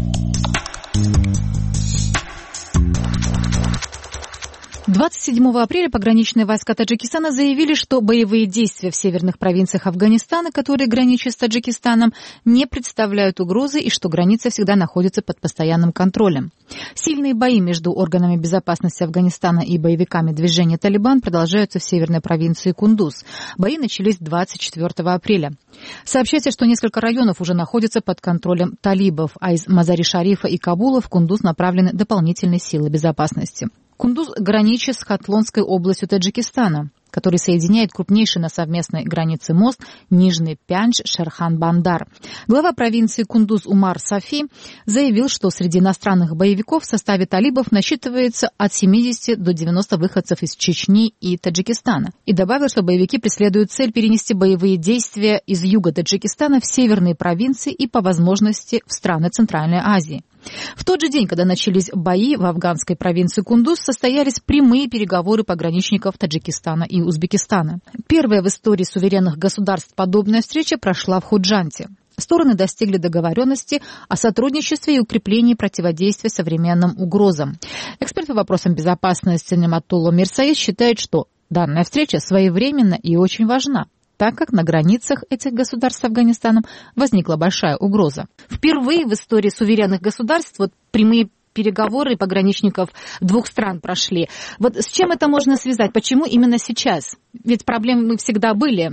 двадцать седьмого апреля пограничные войска Таджикистана заявили, что боевые действия в северных провинциях Афганистана, которые граничат с Таджикистаном, не представляют угрозы и что граница всегда находится под постоянным контролем. Сильные бои между органами безопасности Афганистана и боевиками движения «Талибан» продолжаются в северной провинции Кундуз. Бои начались двадцать четвёртого апреля. Сообщается, что несколько районов уже находятся под контролем талибов, а из Мазари-Шарифа и Кабула в Кундуз направлены дополнительные силы безопасности. Кундуз граничит с Хатлонской областью Таджикистана, который соединяет крупнейший на совместной границе мост Нижний Пянч-Шерхан-Бандар. Глава провинции Кундуз Умар Сафи заявил, что среди иностранных боевиков в составе талибов насчитывается от семидесяти до девяноста выходцев из Чечни и Таджикистана. И добавил, что боевики преследуют цель перенести боевые действия из юга Таджикистана в северные провинции и, по возможности, в страны Центральной Азии. В тот же день, когда начались бои в афганской провинции Кундуз, состоялись прямые переговоры пограничников Таджикистана и Узбекистана. Первая в истории суверенных государств подобная встреча прошла в Худжанте. Стороны достигли договоренности о сотрудничестве и укреплении противодействия современным угрозам. Эксперт по вопросам безопасности Нематулло Мирсаид считает, что данная встреча своевременна и очень важна, так как на границах этих государств с Афганистаном возникла большая угроза. Впервые в истории суверенных государств вот прямые переговоры пограничников двух стран прошли. Вот с чем это можно связать? Почему именно сейчас? Ведь проблемы всегда были.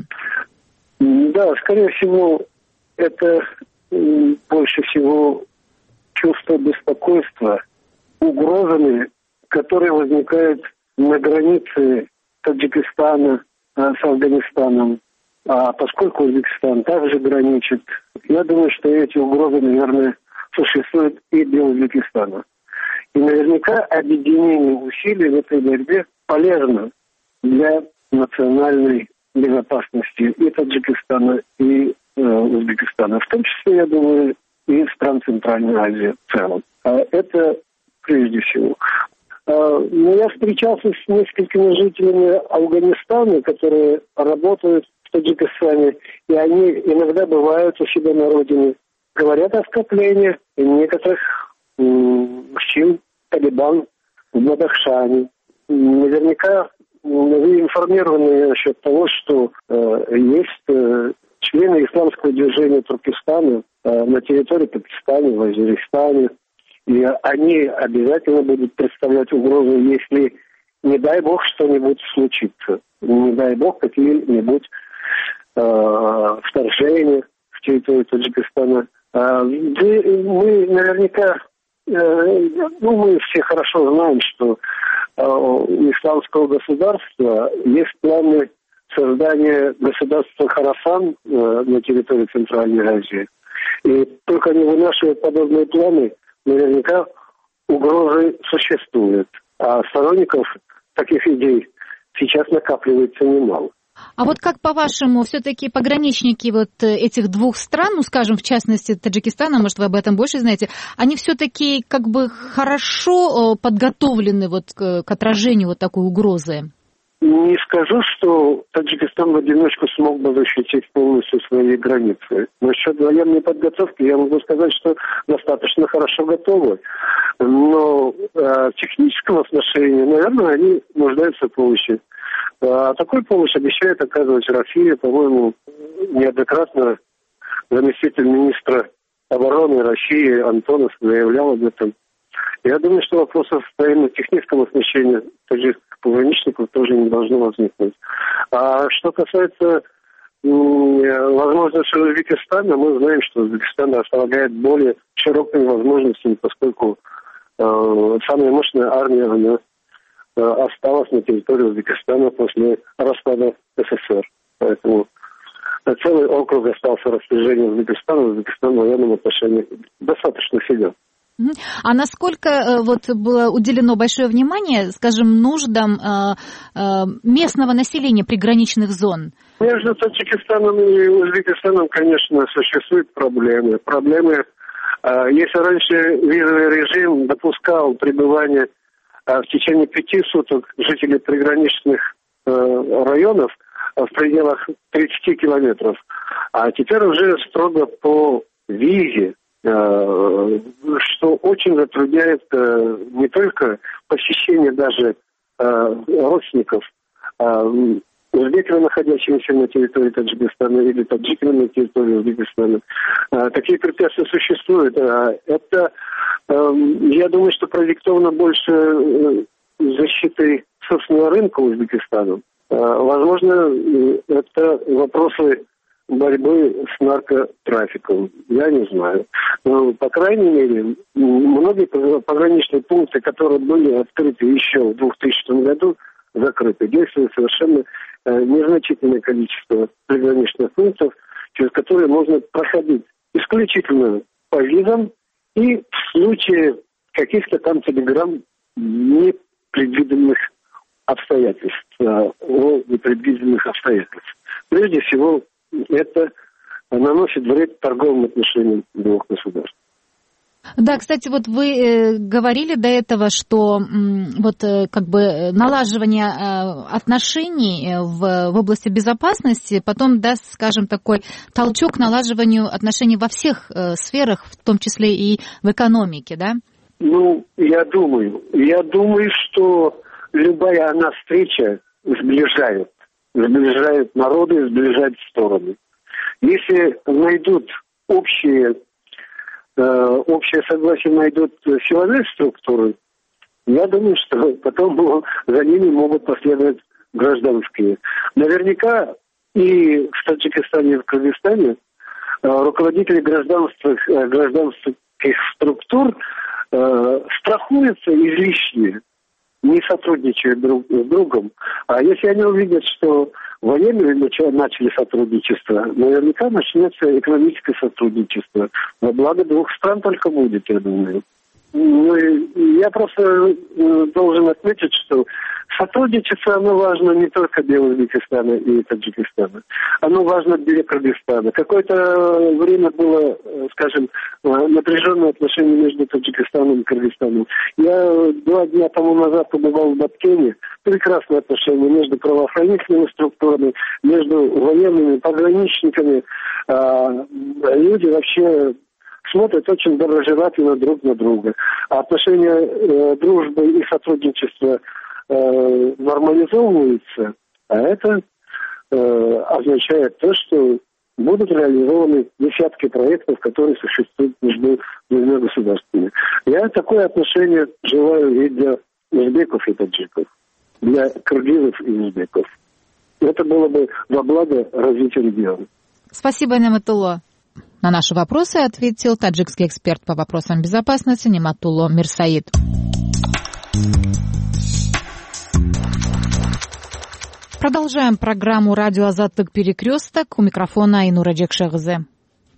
Да, скорее всего, это больше всего чувство беспокойства угрозами, которые возникают на границе Таджикистана с Афганистаном. А поскольку Узбекистан также граничит, я думаю, что эти угрозы, наверное, существуют и для Узбекистана. И наверняка объединение усилий в этой борьбе полезно для национальной безопасности и Таджикистана, и э, Узбекистана. В том числе, я думаю, и стран Центральной Азии в целом. А это прежде всего. Но я встречался с несколькими жителями Афганистана, которые работают в Таджикистане, и они иногда бывают у себя на родине. Говорят о скоплении некоторых мужчин Талибан в Бадахшане. Наверняка вы информированы насчет того, что э, есть э, члены исламского движения Туркестана э, на территории Пакистана, в Азербайджане. И они обязательно будут представлять угрозу, если, не дай бог, что-нибудь случится. Не дай бог, какие-нибудь э, вторжения в территорию Таджикистана. Э, мы наверняка, э, ну, мы все хорошо знаем, что э, у исламского государства есть планы создания государства Хорасан э, на территории Центральной Азии. И только они вынашивают подобные планы, наверняка угрозы существуют, а сторонников таких идей сейчас накапливается немало. А вот как, по-вашему, все-таки пограничники вот этих двух стран, ну, скажем, в частности, Таджикистана, может, вы об этом больше знаете, они все-таки как бы хорошо подготовлены вот к, к отражению вот такой угрозы? не скажу, что Таджикистан в одиночку смог бы защитить полностью свои границы. Насчет военной подготовки я могу сказать, что достаточно хорошо готовы. Но э, в техническом отношении, наверное, они нуждаются в помощи. А такой помощь обещает оказывать Россия. По-моему, неоднократно заместитель министра обороны России Антонов заявлял об этом. Я думаю, что вопросов в военно-техническом оснащении таджикских пограничников тоже не должно возникнуть. А что касается возможностей Узбекистана, мы знаем, что Узбекистан располагает более широкими возможностями, поскольку э, самая мощная армия она, э, осталась на территории Узбекистана после распада СССР. Поэтому целый округ остался в распоряжении Узбекистана. Узбекистан в военном отношении достаточно силен. А насколько вот было уделено большое внимание, скажем, нуждам э, э, местного населения приграничных зон? Между Таджикистаном и Узбекистаном, конечно, существуют проблемы. Проблемы, э, если раньше визовый режим допускал пребывание э, в течение пяти суток жителей приграничных э, районов э, в пределах тридцати километров, а теперь уже строго по визе, что очень затрудняет не только посещение даже родственников, узбеков, находящихся на территории Таджикистана, или таджиков на территории Узбекистана. Такие препятствия существуют. Это, я думаю, что продиктовано больше защитой собственного рынка Узбекистана. Возможно, это вопросы борьбы с наркотрафиком. Я не знаю. Но, по крайней мере, многие пограничные пункты, которые были открыты еще в двухтысячном году, закрыты. Действует совершенно э, незначительное количество приграничных пунктов, через которые можно проходить исключительно по визам и в случае каких-то там телеграмм непредвиденных обстоятельств, э, о непредвиденных обстоятельств. Прежде всего, это наносит вред торговым отношениям двух государств. Да, кстати, вот вы э, говорили до этого, что м, вот э, как бы налаживание э, отношений в, в области безопасности потом даст, скажем, такой толчок к налаживанию отношений во всех э, сферах, в том числе и в экономике, да? Ну, я думаю, я думаю, что любая она встреча сближает. Сближают народы, сближают стороны. Если найдут общие, э, общее согласие, найдут силовые структуры, я думаю, что потом за ними могут последовать гражданские. Наверняка и в Таджикистане, и в Кыргызстане э, руководители гражданских, э, гражданских структур э, страхуются излишне, не сотрудничают друг с другом. А если они увидят, что военные начали сотрудничество, наверняка начнется экономическое сотрудничество. Во благо двух стран только будет, я думаю. Ну, я просто должен отметить, что сотрудничество, оно важно не только для Узбекистана и Таджикистана. Оно важно для Кыргызстана. Какое-то время было, скажем, напряженное отношение между Таджикистаном и Кыргызстаном. Я два дня тому назад побывал в Баткене. Прекрасные отношения между правоохранительными структурами, между военными, пограничниками. Люди вообще смотрят очень доброжелательно друг на друга. А отношения э, дружбы и сотрудничества э, нормализовываются, а это э, означает то, что будут реализованы десятки проектов, которые существуют между двумя государствами. Я такое отношение желаю и для узбеков и таджиков, для кыргызов и узбеков. Это было бы во благо развития региона. Спасибо, Нематулло. На наши вопросы ответил таджикский эксперт по вопросам безопасности Нематулло Мирсаид. Продолжаем программу «Радио Азаттык. Перекресток». У микрофона Айнура Джекшегзе.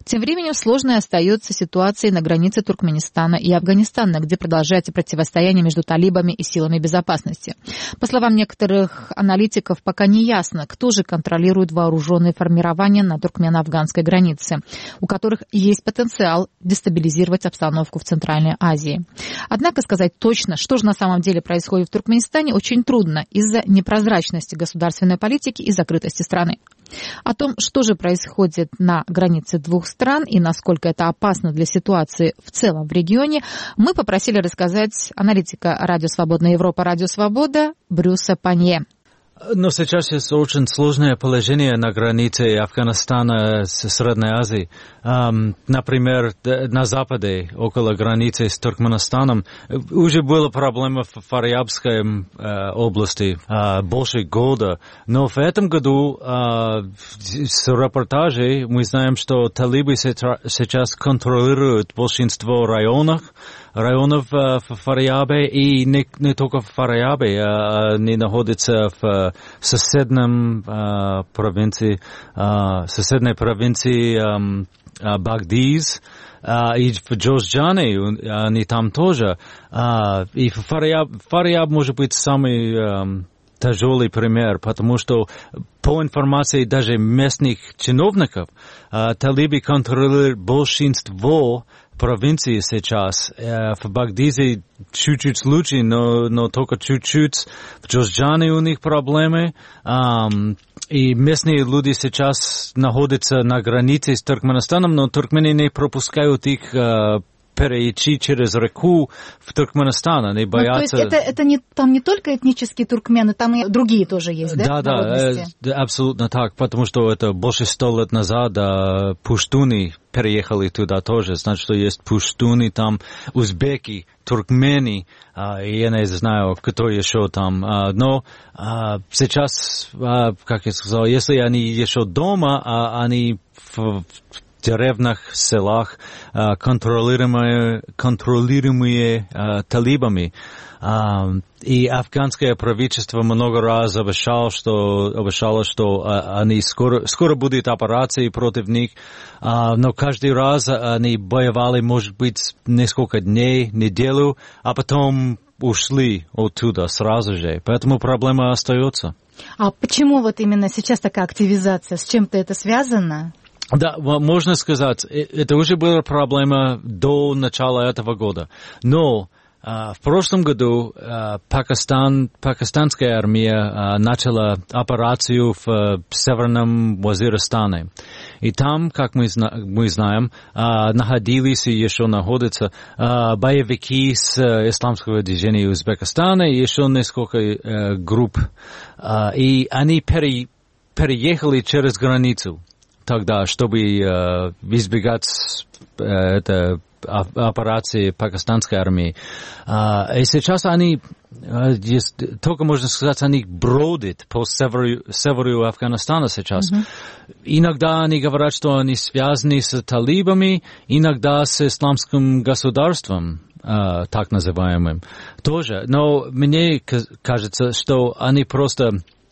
Тем временем сложной остается ситуация на границе Туркменистана и Афганистана, где продолжается противостояние между талибами и силами безопасности. По словам некоторых аналитиков, пока не ясно, кто же контролирует вооруженные формирования на туркмено-афганской границе, у которых есть потенциал дестабилизировать обстановку в Центральной Азии. Однако сказать точно, что же на самом деле происходит в Туркменистане, очень трудно из-за непрозрачности государственной политики и закрытости страны. О том, что же происходит на границе двух стран и насколько это опасно для ситуации в целом в регионе, мы попросили рассказать аналитика Радио Свободная Европа, Радио Свобода Брюса Панье. Но сейчас есть очень сложное положение на границе Афганистана с Средней Азией. Um, например, на западе, около границы с Туркменистаном, уже была проблема в Фариабской uh, области uh, больше года. Но в этом году uh, с репортажей мы знаем, что талибы сейчас контролируют большинство районов, районов uh, в Фариабе, и не, не только в Фариабе, uh, они находятся в соседнем uh, провинции, uh, соседней провинции um, uh, Багдиз, uh, и в Джозджане, они там тоже. Uh, и Фариаб, Фариаб может быть самый um, тяжелый пример, потому что по информации даже местных чиновников, uh, талибы контролируют большинство провинции сейчас. Uh, в Багдизе чуть-чуть лучше, но, но только чуть-чуть. В Джозджане у них проблемы. Um, и местные люди сейчас находятся на границе с Туркменистаном, но туркмены не пропускают их uh, перейти через реку в Туркменистан, они боятся... Ну, то есть это, это не, там не только этнические туркмены, там и другие тоже есть, да? Да, да, э, абсолютно так, потому что это больше сто лет назад э, пуштуны переехали туда тоже, значит, что есть пуштуны, там узбеки, туркмены, э, я не знаю, кто еще там, э, но э, сейчас, э, как я сказал, если они еще дома, э, они в деревнях, селах, контролируемые, контролируемые uh, талибами. Uh, и афганское правительство много раз обещало, что, обещало, что uh, они скоро, скоро будут операции против них, uh, но каждый раз они воевали, может быть, несколько дней, неделю, а потом ушли оттуда сразу же. Поэтому проблема остается. А почему вот именно сейчас такая активизация? С чем-то это связано? Да, можно сказать, это уже была проблема до начала этого года. Но uh, в прошлом году uh, Пакистан, пакистанская армия uh, начала операцию в uh, Северном Вазиристане. И там, как мы, зна- мы знаем, uh, находились и еще находятся uh, боевики с uh, исламского движения Узбекистана и еще несколько uh, групп. Uh, и они пере- переехали через границу тогда, чтобы э, избегать э, это, операции пакистанской армии. Э, и сейчас они, э, есть, только можно сказать, они бродят по северу, северу Афганистана сейчас. Mm-hmm. Иногда они говорят, что они связаны с талибами, иногда с исламским государством, э, так называемым, тоже. Но мне кажется, что они просто...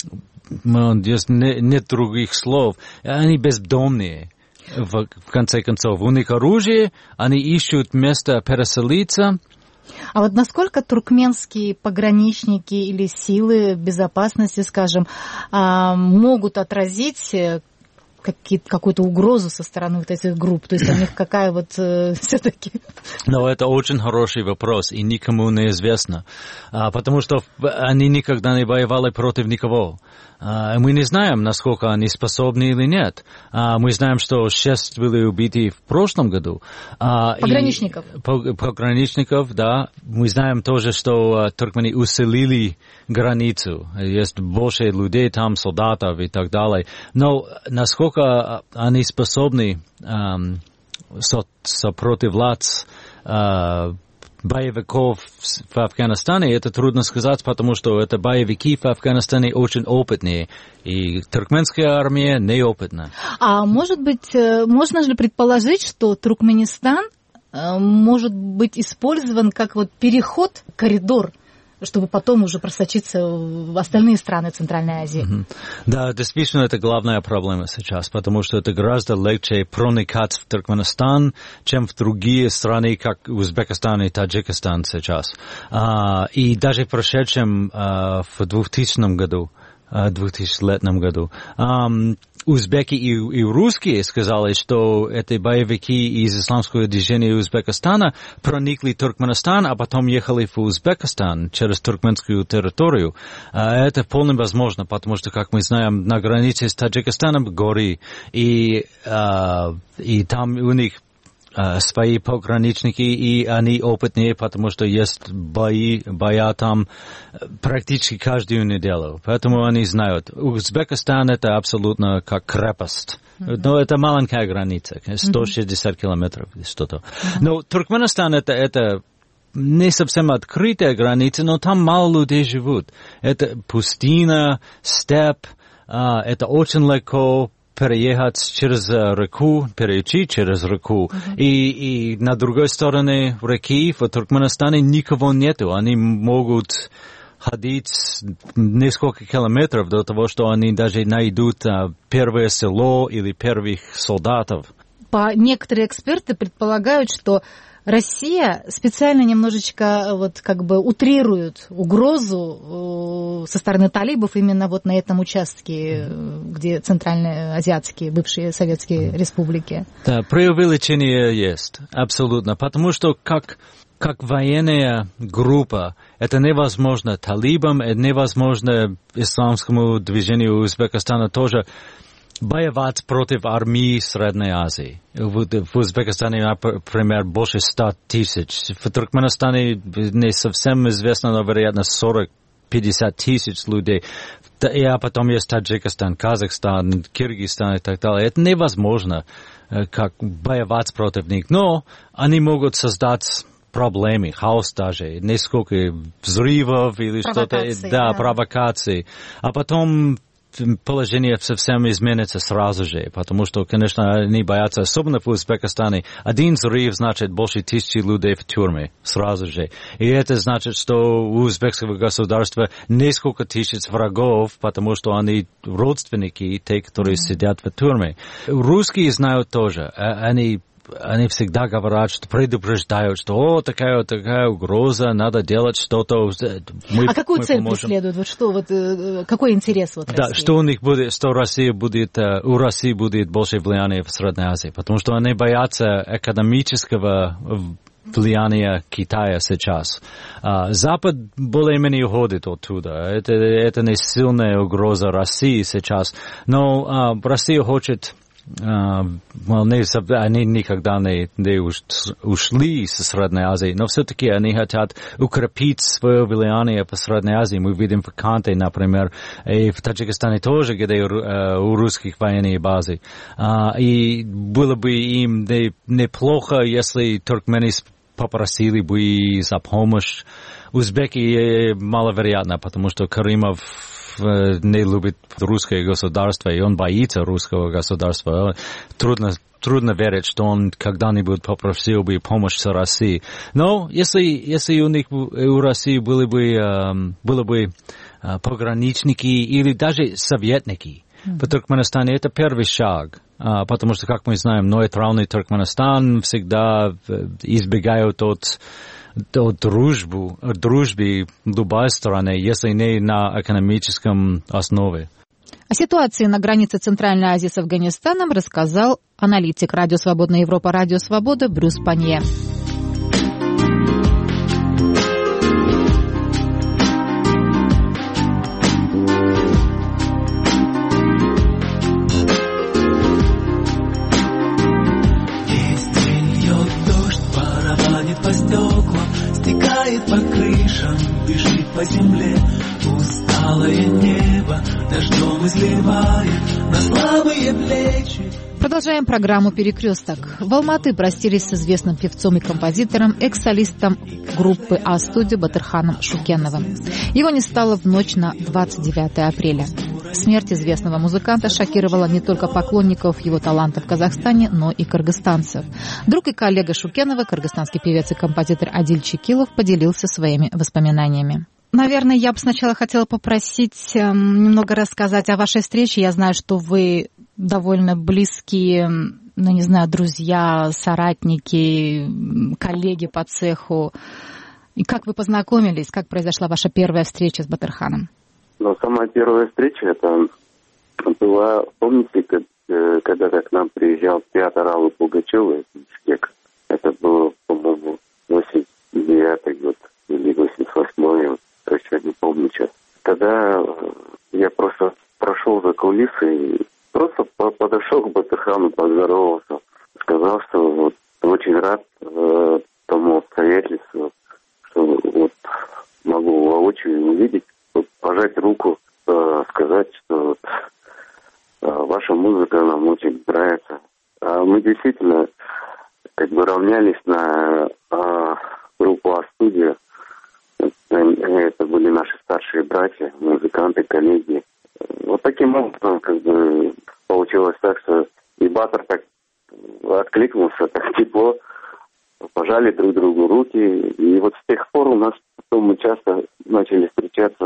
Здесь нет других слов. Они бездомные, в, в конце концов. У них оружие, они ищут место переселиться. А вот насколько туркменские пограничники или силы безопасности, скажем, могут отразить какую-то угрозу со стороны вот этих групп? То есть у них какая вот э, все-таки... Но это очень хороший вопрос, и никому не известно. А, потому что они никогда не воевали против никого. А, мы не знаем, насколько они способны или нет. А, мы знаем, что шесть были убиты в прошлом году. А, пограничников. И, по, пограничников, да. Мы знаем тоже, что а, туркмены усилили границу. Есть больше людей там, солдатов и так далее. Но насколько они способны um, со, сопротивляться uh, боевиков в Афганистане, это трудно сказать, потому что это боевики в Афганистане очень опытные, и туркменская армия неопытна. А может быть, можно ли предположить, что Туркменистан может быть использован как вот переход, коридор чтобы потом уже просочиться в остальные страны Центральной Азии. Mm-hmm. Да, действительно, это главная проблема сейчас, потому что это гораздо легче проникать в Туркменистан, чем в другие страны, как Узбекистан и Таджикистан сейчас. А, и даже в прошедшем а, в двухтысячном году, двухтысячелетнем году, um, узбеки и, и русские сказали, что это боевики из исламского движения Узбекистана проникли в Туркменистан, а потом ехали в Узбекистан через туркменскую территорию. Uh, это вполне возможно, потому что, как мы знаем, на границе с Таджикистаном горы, и, uh, и там у них Uh, свои пограничники, и они опытнее, потому что есть бои, боя там практически каждую неделю. Поэтому они знают. Узбекистан это абсолютно как крепость. Mm-hmm. Но это маленькая граница, сто шестьдесят mm-hmm. километров или что-то. Mm-hmm. Но Туркменистан это, это не совсем открытая граница, но там мало людей живут. Это пустыня, степь, uh, это очень легко переехать через реку, перейти через реку. Uh-huh. И, и на другой стороне реки в Туркменистане никого нету. Они могут ходить несколько километров до того, что они даже найдут первое село или первых солдатов. По некоторые эксперты предполагают, что Россия специально немножечко вот как бы утрирует угрозу со стороны талибов именно вот на этом участке, где центральноазиатские бывшие советские республики. Да, преувеличение есть, абсолютно, потому что как как военная группа, это невозможно талибам, это невозможно исламскому движению Узбекистана тоже воевать против армии Средней Азии. В, в Узбекистане, например, больше ста тысяч. В Туркменистане не совсем известно, но, вероятно, сорок-пятьдесят тысяч людей. А потом есть Таджикистан, Казахстан, Киргизстан и так далее. Это невозможно, как воевать против них. Но они могут создать проблемы, хаос даже, несколько взрывов или что-то. Да, да, провокации. А потом положение совсем изменится сразу же, потому что, конечно, они боятся, особенно в Узбекистане, один взрыв значит больше тысячи людей в тюрьме сразу же. И это значит, что у узбекского государства несколько тысяч врагов, потому что они родственники, те, которые mm-hmm. сидят в тюрьме. Русские знают тоже, они Они всегда говорят, что предупреждают, что о, такая такая угроза, надо делать что-то. Мы, а какую мы цель поможем. преследуют? Вот что, вот, какой интерес вот Да, России? что у них будет, что Россия будет, у России будет больше влияния в Средней Азии, потому что они боятся экономического влияния Китая сейчас. Запад более-менее уходит оттуда. Это, это не сильная угроза России сейчас, но Россия хочет Uh, well, не, они никогда не, не ушли с Средней Азии, но все-таки они хотят укрепить свое влияние по Средней Азии. Мы видим в Канте, например, и в Таджикистане тоже, где uh, у русских военные базы. Uh, и было бы им не, неплохо, если туркмены попросили бы за помощь. Узбеки маловероятно, потому что Каримов не любит русское государство, и он боится русского государства. Трудно, трудно верить, что он когда-нибудь попросил бы помощь с Россией. Но если, если у них, у России были бы, были бы пограничники или даже советники mm-hmm. в Туркменистане, это первый шаг. Потому что, как мы знаем, нейтральный Туркменистан всегда избегают от от дружбы, от дружбы любой страны, если не на экономическом основе. О ситуации на границе Центральной Азии с Афганистаном рассказал аналитик Радио Свободная Европа, Радио Свобода Брюс Панье. По земле усталое небо дождем изливает на слабые плечи. Продолжаем программу «Перекресток». В Алматы простились с известным певцом и композитором, экс-солистом группы А-студио Батырханом Шукеновым. Его не стало в ночь на двадцать девятое апреля. Смерть известного музыканта шокировала не только поклонников его таланта в Казахстане, но и кыргызстанцев. Друг и коллега Шукенова, кыргызстанский певец и композитор Адиль Чекилов, поделился своими воспоминаниями. Наверное, я бы сначала хотела попросить немного рассказать о вашей встрече. Я знаю, что вы довольно близкие, ну, не знаю, друзья, соратники, коллеги по цеху. И как вы познакомились? Как произошла ваша первая встреча с Батырханом? Ну, самая первая встреча, это была, помните, когда к нам приезжал театр Аллы Пугачевой в Бишкек? Это было, по-моему, восемьдесят девятый год или восемьдесят восьмой, точно не помню сейчас. Тогда я просто прошел за кулисы и просто подошел к Батырхану, поздоровался, сказал, что вот очень рад э, тому обстоятельству, что вот могу воочию увидеть, вот, пожать руку, э, сказать, что вот, э, ваша музыка нам очень нравится. А мы действительно как бы равнялись на э, группу А-студия. Это были наши старшие братья, музыканты, коллеги. Вот таким образом, как бы, получилось так, что и Батыр так откликнулся, так тепло, пожали друг другу руки. И вот с тех пор у нас потом мы часто начали встречаться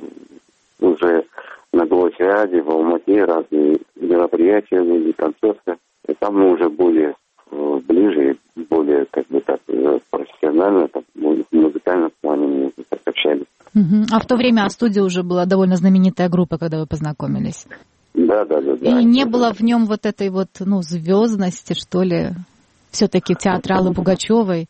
уже на Голосиаде, в Алмате, разные мероприятия, и концерты. И там мы уже более ближе, более, как бы так, профессионально, так, в музыкальном плане мы так общались. Uh-huh. А в то время А-студия уже была довольно знаменитая группа, когда вы познакомились. Да, да, да. И да, не да, было да. в нем вот этой вот, ну, звездности, что ли, все-таки театра Аллы Пугачевой?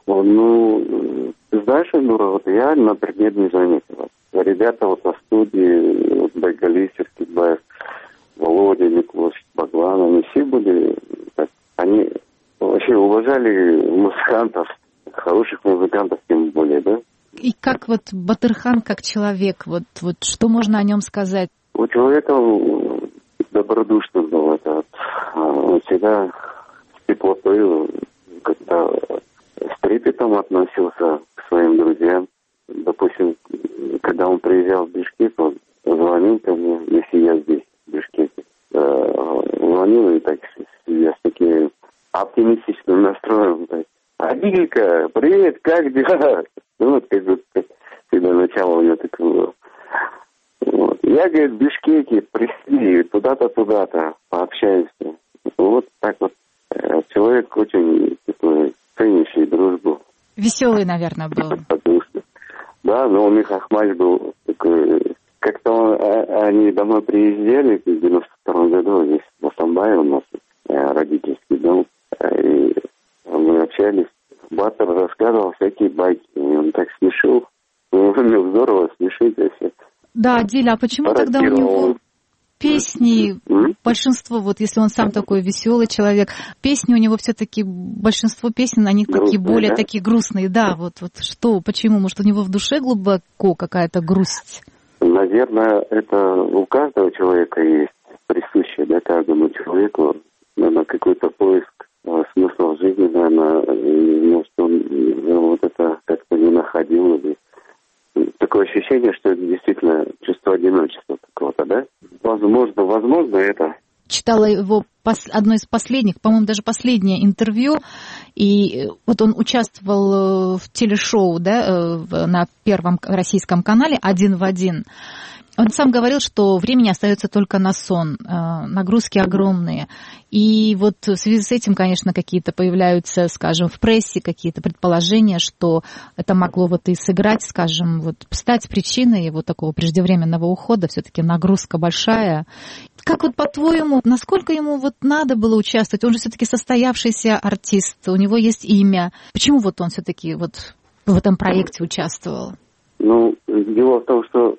Ну, ты знаешь, Нура, вот я на предмет не заметила. Ребята вот на студии, вот Байгали, Серкибаев, Володя, Миклош, Баглан, они все были, так, они вообще уважали музыкантов, хороших музыкантов тем более, да? И как вот Батырхан как человек, вот, вот что можно о нем сказать? У человека добродушный был, это, он всегда с теплотой, как-то с трепетом относился к своим друзьям. Допустим, когда он приезжал в Бишкек, он звонил ко мне, если я здесь, в Бишкеке, звонил и так, я с таким оптимистичным настроем, так, Адилька, привет, как дела? Ну, вот как бы, когда начало у него такое было. Вот. Я, говорит, в Бишкеке, приходи, туда-то, туда-то, пообщаемся. Вот так вот. Человек очень такой, ценящий дружбу. Веселый, наверное, был. Да, но у них Ахмач был такой... Как-то он, они домой приезжали в девяносто втором году, здесь в Асамбае у нас родительский дом. И мы общались. Батыр рассказывал всякие байки. И он так смешил. Он умел здорово смешить. Все. Да, Диля, а почему тогда у него песни, mm-hmm. большинство, вот если он сам такой веселый человек, песни у него все-таки, большинство песен, они грустные, такие более да? такие грустные. Да, вот, вот что, почему? Может, у него в душе глубоко какая-то грусть? Наверное, это у каждого человека есть присущее, да, каждому человеку, наверное, какой-то поиск смысла в жизни, наверное, и, что он вот это как-то не находил. Такое ощущение, что это действительно чувство одиночества какого-то, да? Возможно, возможно это. Читала его пос... одно из последних, по-моему, даже последнее интервью, и вот он участвовал в телешоу, да, на Первом российском канале «Один в один». Он сам говорил, что времени остается только на сон, нагрузки огромные. И вот в связи с этим, конечно, какие-то появляются, скажем, в прессе какие-то предположения, что это могло вот и сыграть, скажем, вот стать причиной вот такого преждевременного ухода. Все-таки нагрузка большая. Как вот по-твоему, насколько ему вот надо было участвовать? Он же все-таки состоявшийся артист, у него есть имя. Почему вот он все-таки вот в этом проекте участвовал? Ну, дело в том, что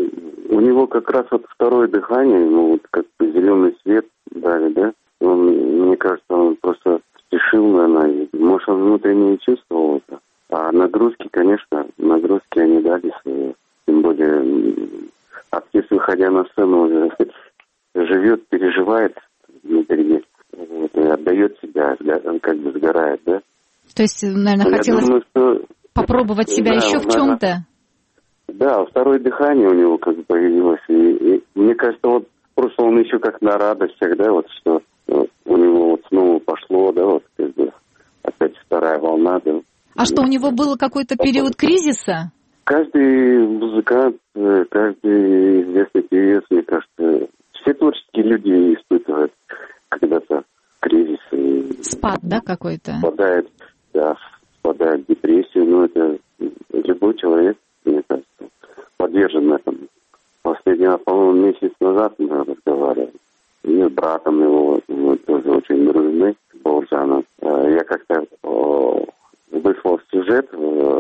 у него как раз вот второе дыхание, ему вот как зеленый свет дали, да? Он, мне кажется, он просто спешил, наверное, может, он внутренне не чувствовал это. А нагрузки, конечно, нагрузки они дали свои. Тем более, артист, выходя на сцену, уже живет, переживает внутри, вот, и отдает себя, как бы сгорает, да? То есть, наверное, я хотелось думаю, что... попробовать себя да, еще в чем-то? Да, второе дыхание у него как бы появилось. И, и мне кажется, вот просто он еще как на радостях, да, вот что вот, у него вот снова пошло, да, вот как бы опять вторая волна, да. А что, у него был какой-то период кризиса? Каждый музыкант, каждый известный певец, мне кажется, все творческие люди испытывают когда-то кризис. Спад, да, какой-то? Впадает, да, впадает в депрессию. Ну, это любой человек, мне кажется, подвержен этому. Последний, по-моему, месяц назад мы разговаривали. И с братом его, мы тоже очень дружны, Бауржаном. Я как-то выслал сюжет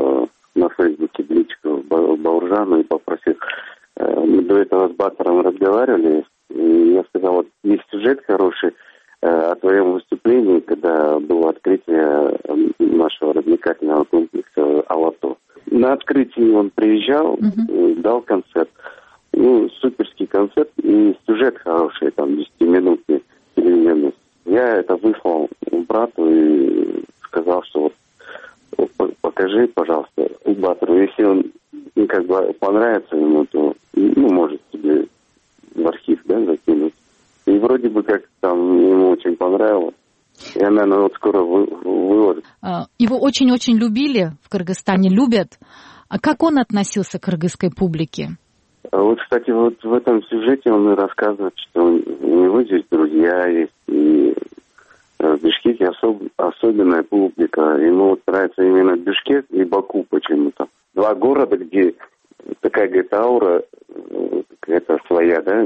на Фейсбуке в личку Бауржану и попросил. Мы до этого с Баттером разговаривали, и я сказал, вот есть сюжет хороший о твоем выступлении, когда было открытие нашего развлекательного комплекса «Алато». На открытии он приезжал, mm-hmm. дал концерт. Ну, суперский концерт и сюжет хороший, там, десятиминутный, телевизионный. Я это выслал брату и сказал, что вот покажи, пожалуйста, Баттеру. Если он ну, как бы понравится ему, то ну, может тебе в архив, да, закинуть. И вроде бы как там ему очень понравилось. И она, наверное, вот скоро вы, выложит. Его очень-очень любили в Кыргызстане, любят. А как он относился к кыргызской публике? Вот, кстати, вот в этом сюжете он и рассказывает, что у него здесь друзья есть, и в Бишкеке особ, особенная публика. Ему вот нравится именно Бишкек и Баку почему-то. Два города, где такая, говорит, аура, какая-то своя, да,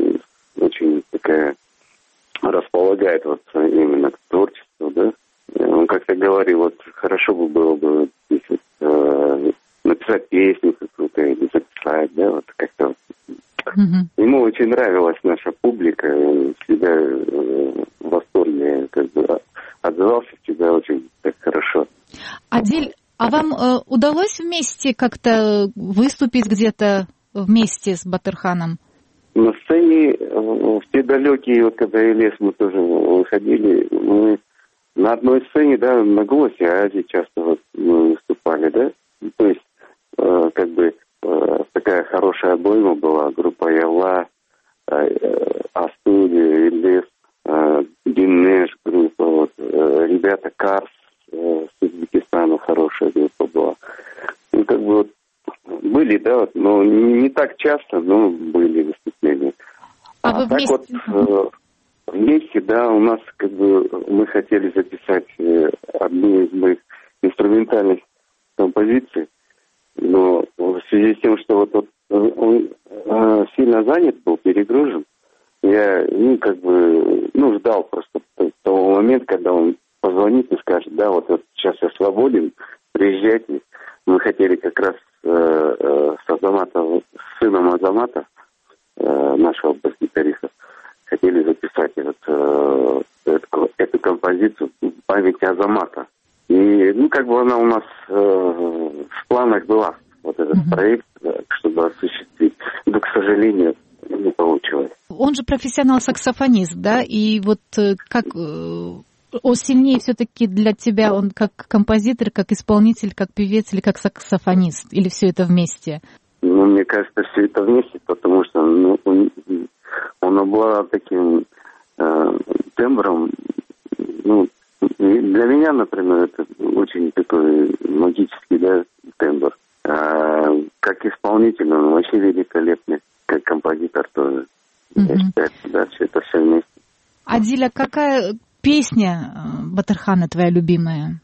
очень такая располагает вот именно к творчеству, да. Он как-то говорил, вот хорошо бы было бы если, э, написать песню какую-то или записать, да, вот как-то вот. Mm-hmm. Ему очень нравилась наша публика, всегда э, в восторге, как бы отзывался всегда очень так хорошо. Адиль, а вам э, удалось вместе как-то выступить где-то вместе с Батырханом? На сцене в те далекие, вот когда Элес мы тоже выходили, мы на одной сцене, да, на «Голосе Азии» часто вот мы выступали, да, то есть э, как бы э, такая хорошая обойма была, группа Ялла, э, А-студия, Элес, э, Динеш группа, вот, э, ребята Карс э, с Узбекистана хорошая группа была. Ну, как бы вот были, да, вот, но не, не так часто, но были выступления. А, а вы так вместе? вот э, вместе, да, у нас как бы мы хотели записать э, одну из моих инструментальных композиций, но в связи с тем, что вот, вот он э, сильно занят был, перегружен, я, ну, как бы, ну, ждал просто того момента, когда он позвонит и скажет, да, вот, вот сейчас я свободен, приезжайте. Мы хотели как раз э, э, с Азаматом, с сыном Азамата, э, нашего бас-гитариста, хотели записать этот, э, эту, эту композицию в памяти Азамата. И, ну, как бы она у нас э, в планах была, вот этот mm-hmm. проект, чтобы осуществить. Но, к сожалению, не получилось. Он же профессионал-саксофонист, да? И вот как... Он сильнее все-таки для тебя, он как композитор, как исполнитель, как певец или как саксофонист? Или все это вместе? Ну, мне кажется, все это вместе, потому что ну, он, он обладал таким э, тембром. Ну, для меня, например, это очень такой магический, да, тембр. А как исполнитель он вообще великолепный, как композитор тоже. Mm-hmm. Я считаю, да, все это все вместе. Адиля, какая... Песня Батырхана твоя любимая?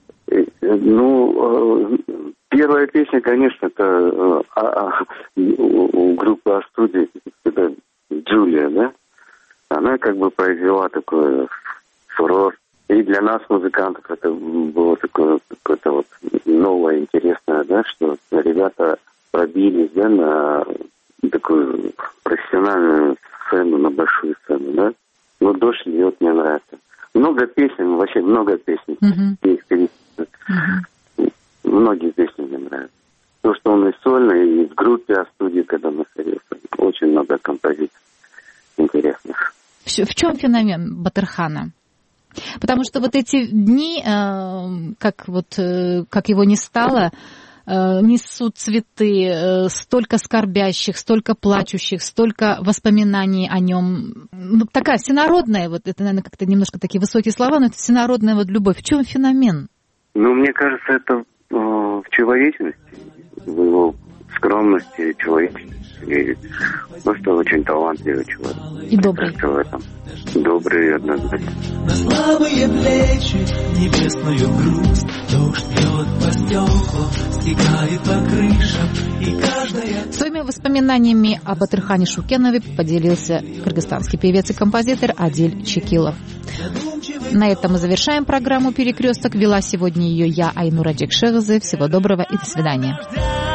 Ну, первая песня, конечно, это у группы А-студии, это Джулия, да? Она как бы произвела такой фурор. И для нас, музыкантов, это было такое какое-то вот новое, интересное, да, что ребята пробились, да, на такую профессиональную сцену, на большую сцену, да? Ну, «Дождь льет», мне нравится. Много песен, вообще много песен. Uh-huh. Uh-huh. Многие песни мне нравятся. То, что он и сольный, и в группе А-студии, когда находился. Очень много композиций интересных. В, в чем феномен Батырхана? Потому что вот эти дни, э, как, вот, э, как его не стало, э, несут цветы, э, столько скорбящих, столько плачущих, столько воспоминаний о нем. Ну, такая всенародная, вот это, наверное, как-то немножко такие высокие слова, но это всенародная вот любовь. В чем феномен? Ну, мне кажется, это э, в человечности, в его скромности, человечности. И просто очень талантливый человек. И добрый. В этом. Добрый, однозначно. На слабые плечи небесную грусть, дождь бьет по стеклам, стекает по крышам, и каждая... Своими воспоминаниями об Батырхане Шукенове поделился кыргызстанский певец и композитор Адиль Чекилов. На этом мы завершаем программу «Перекресток». Вела сегодня ее я, Айнура Джекшегзе. Всего доброго и до свидания.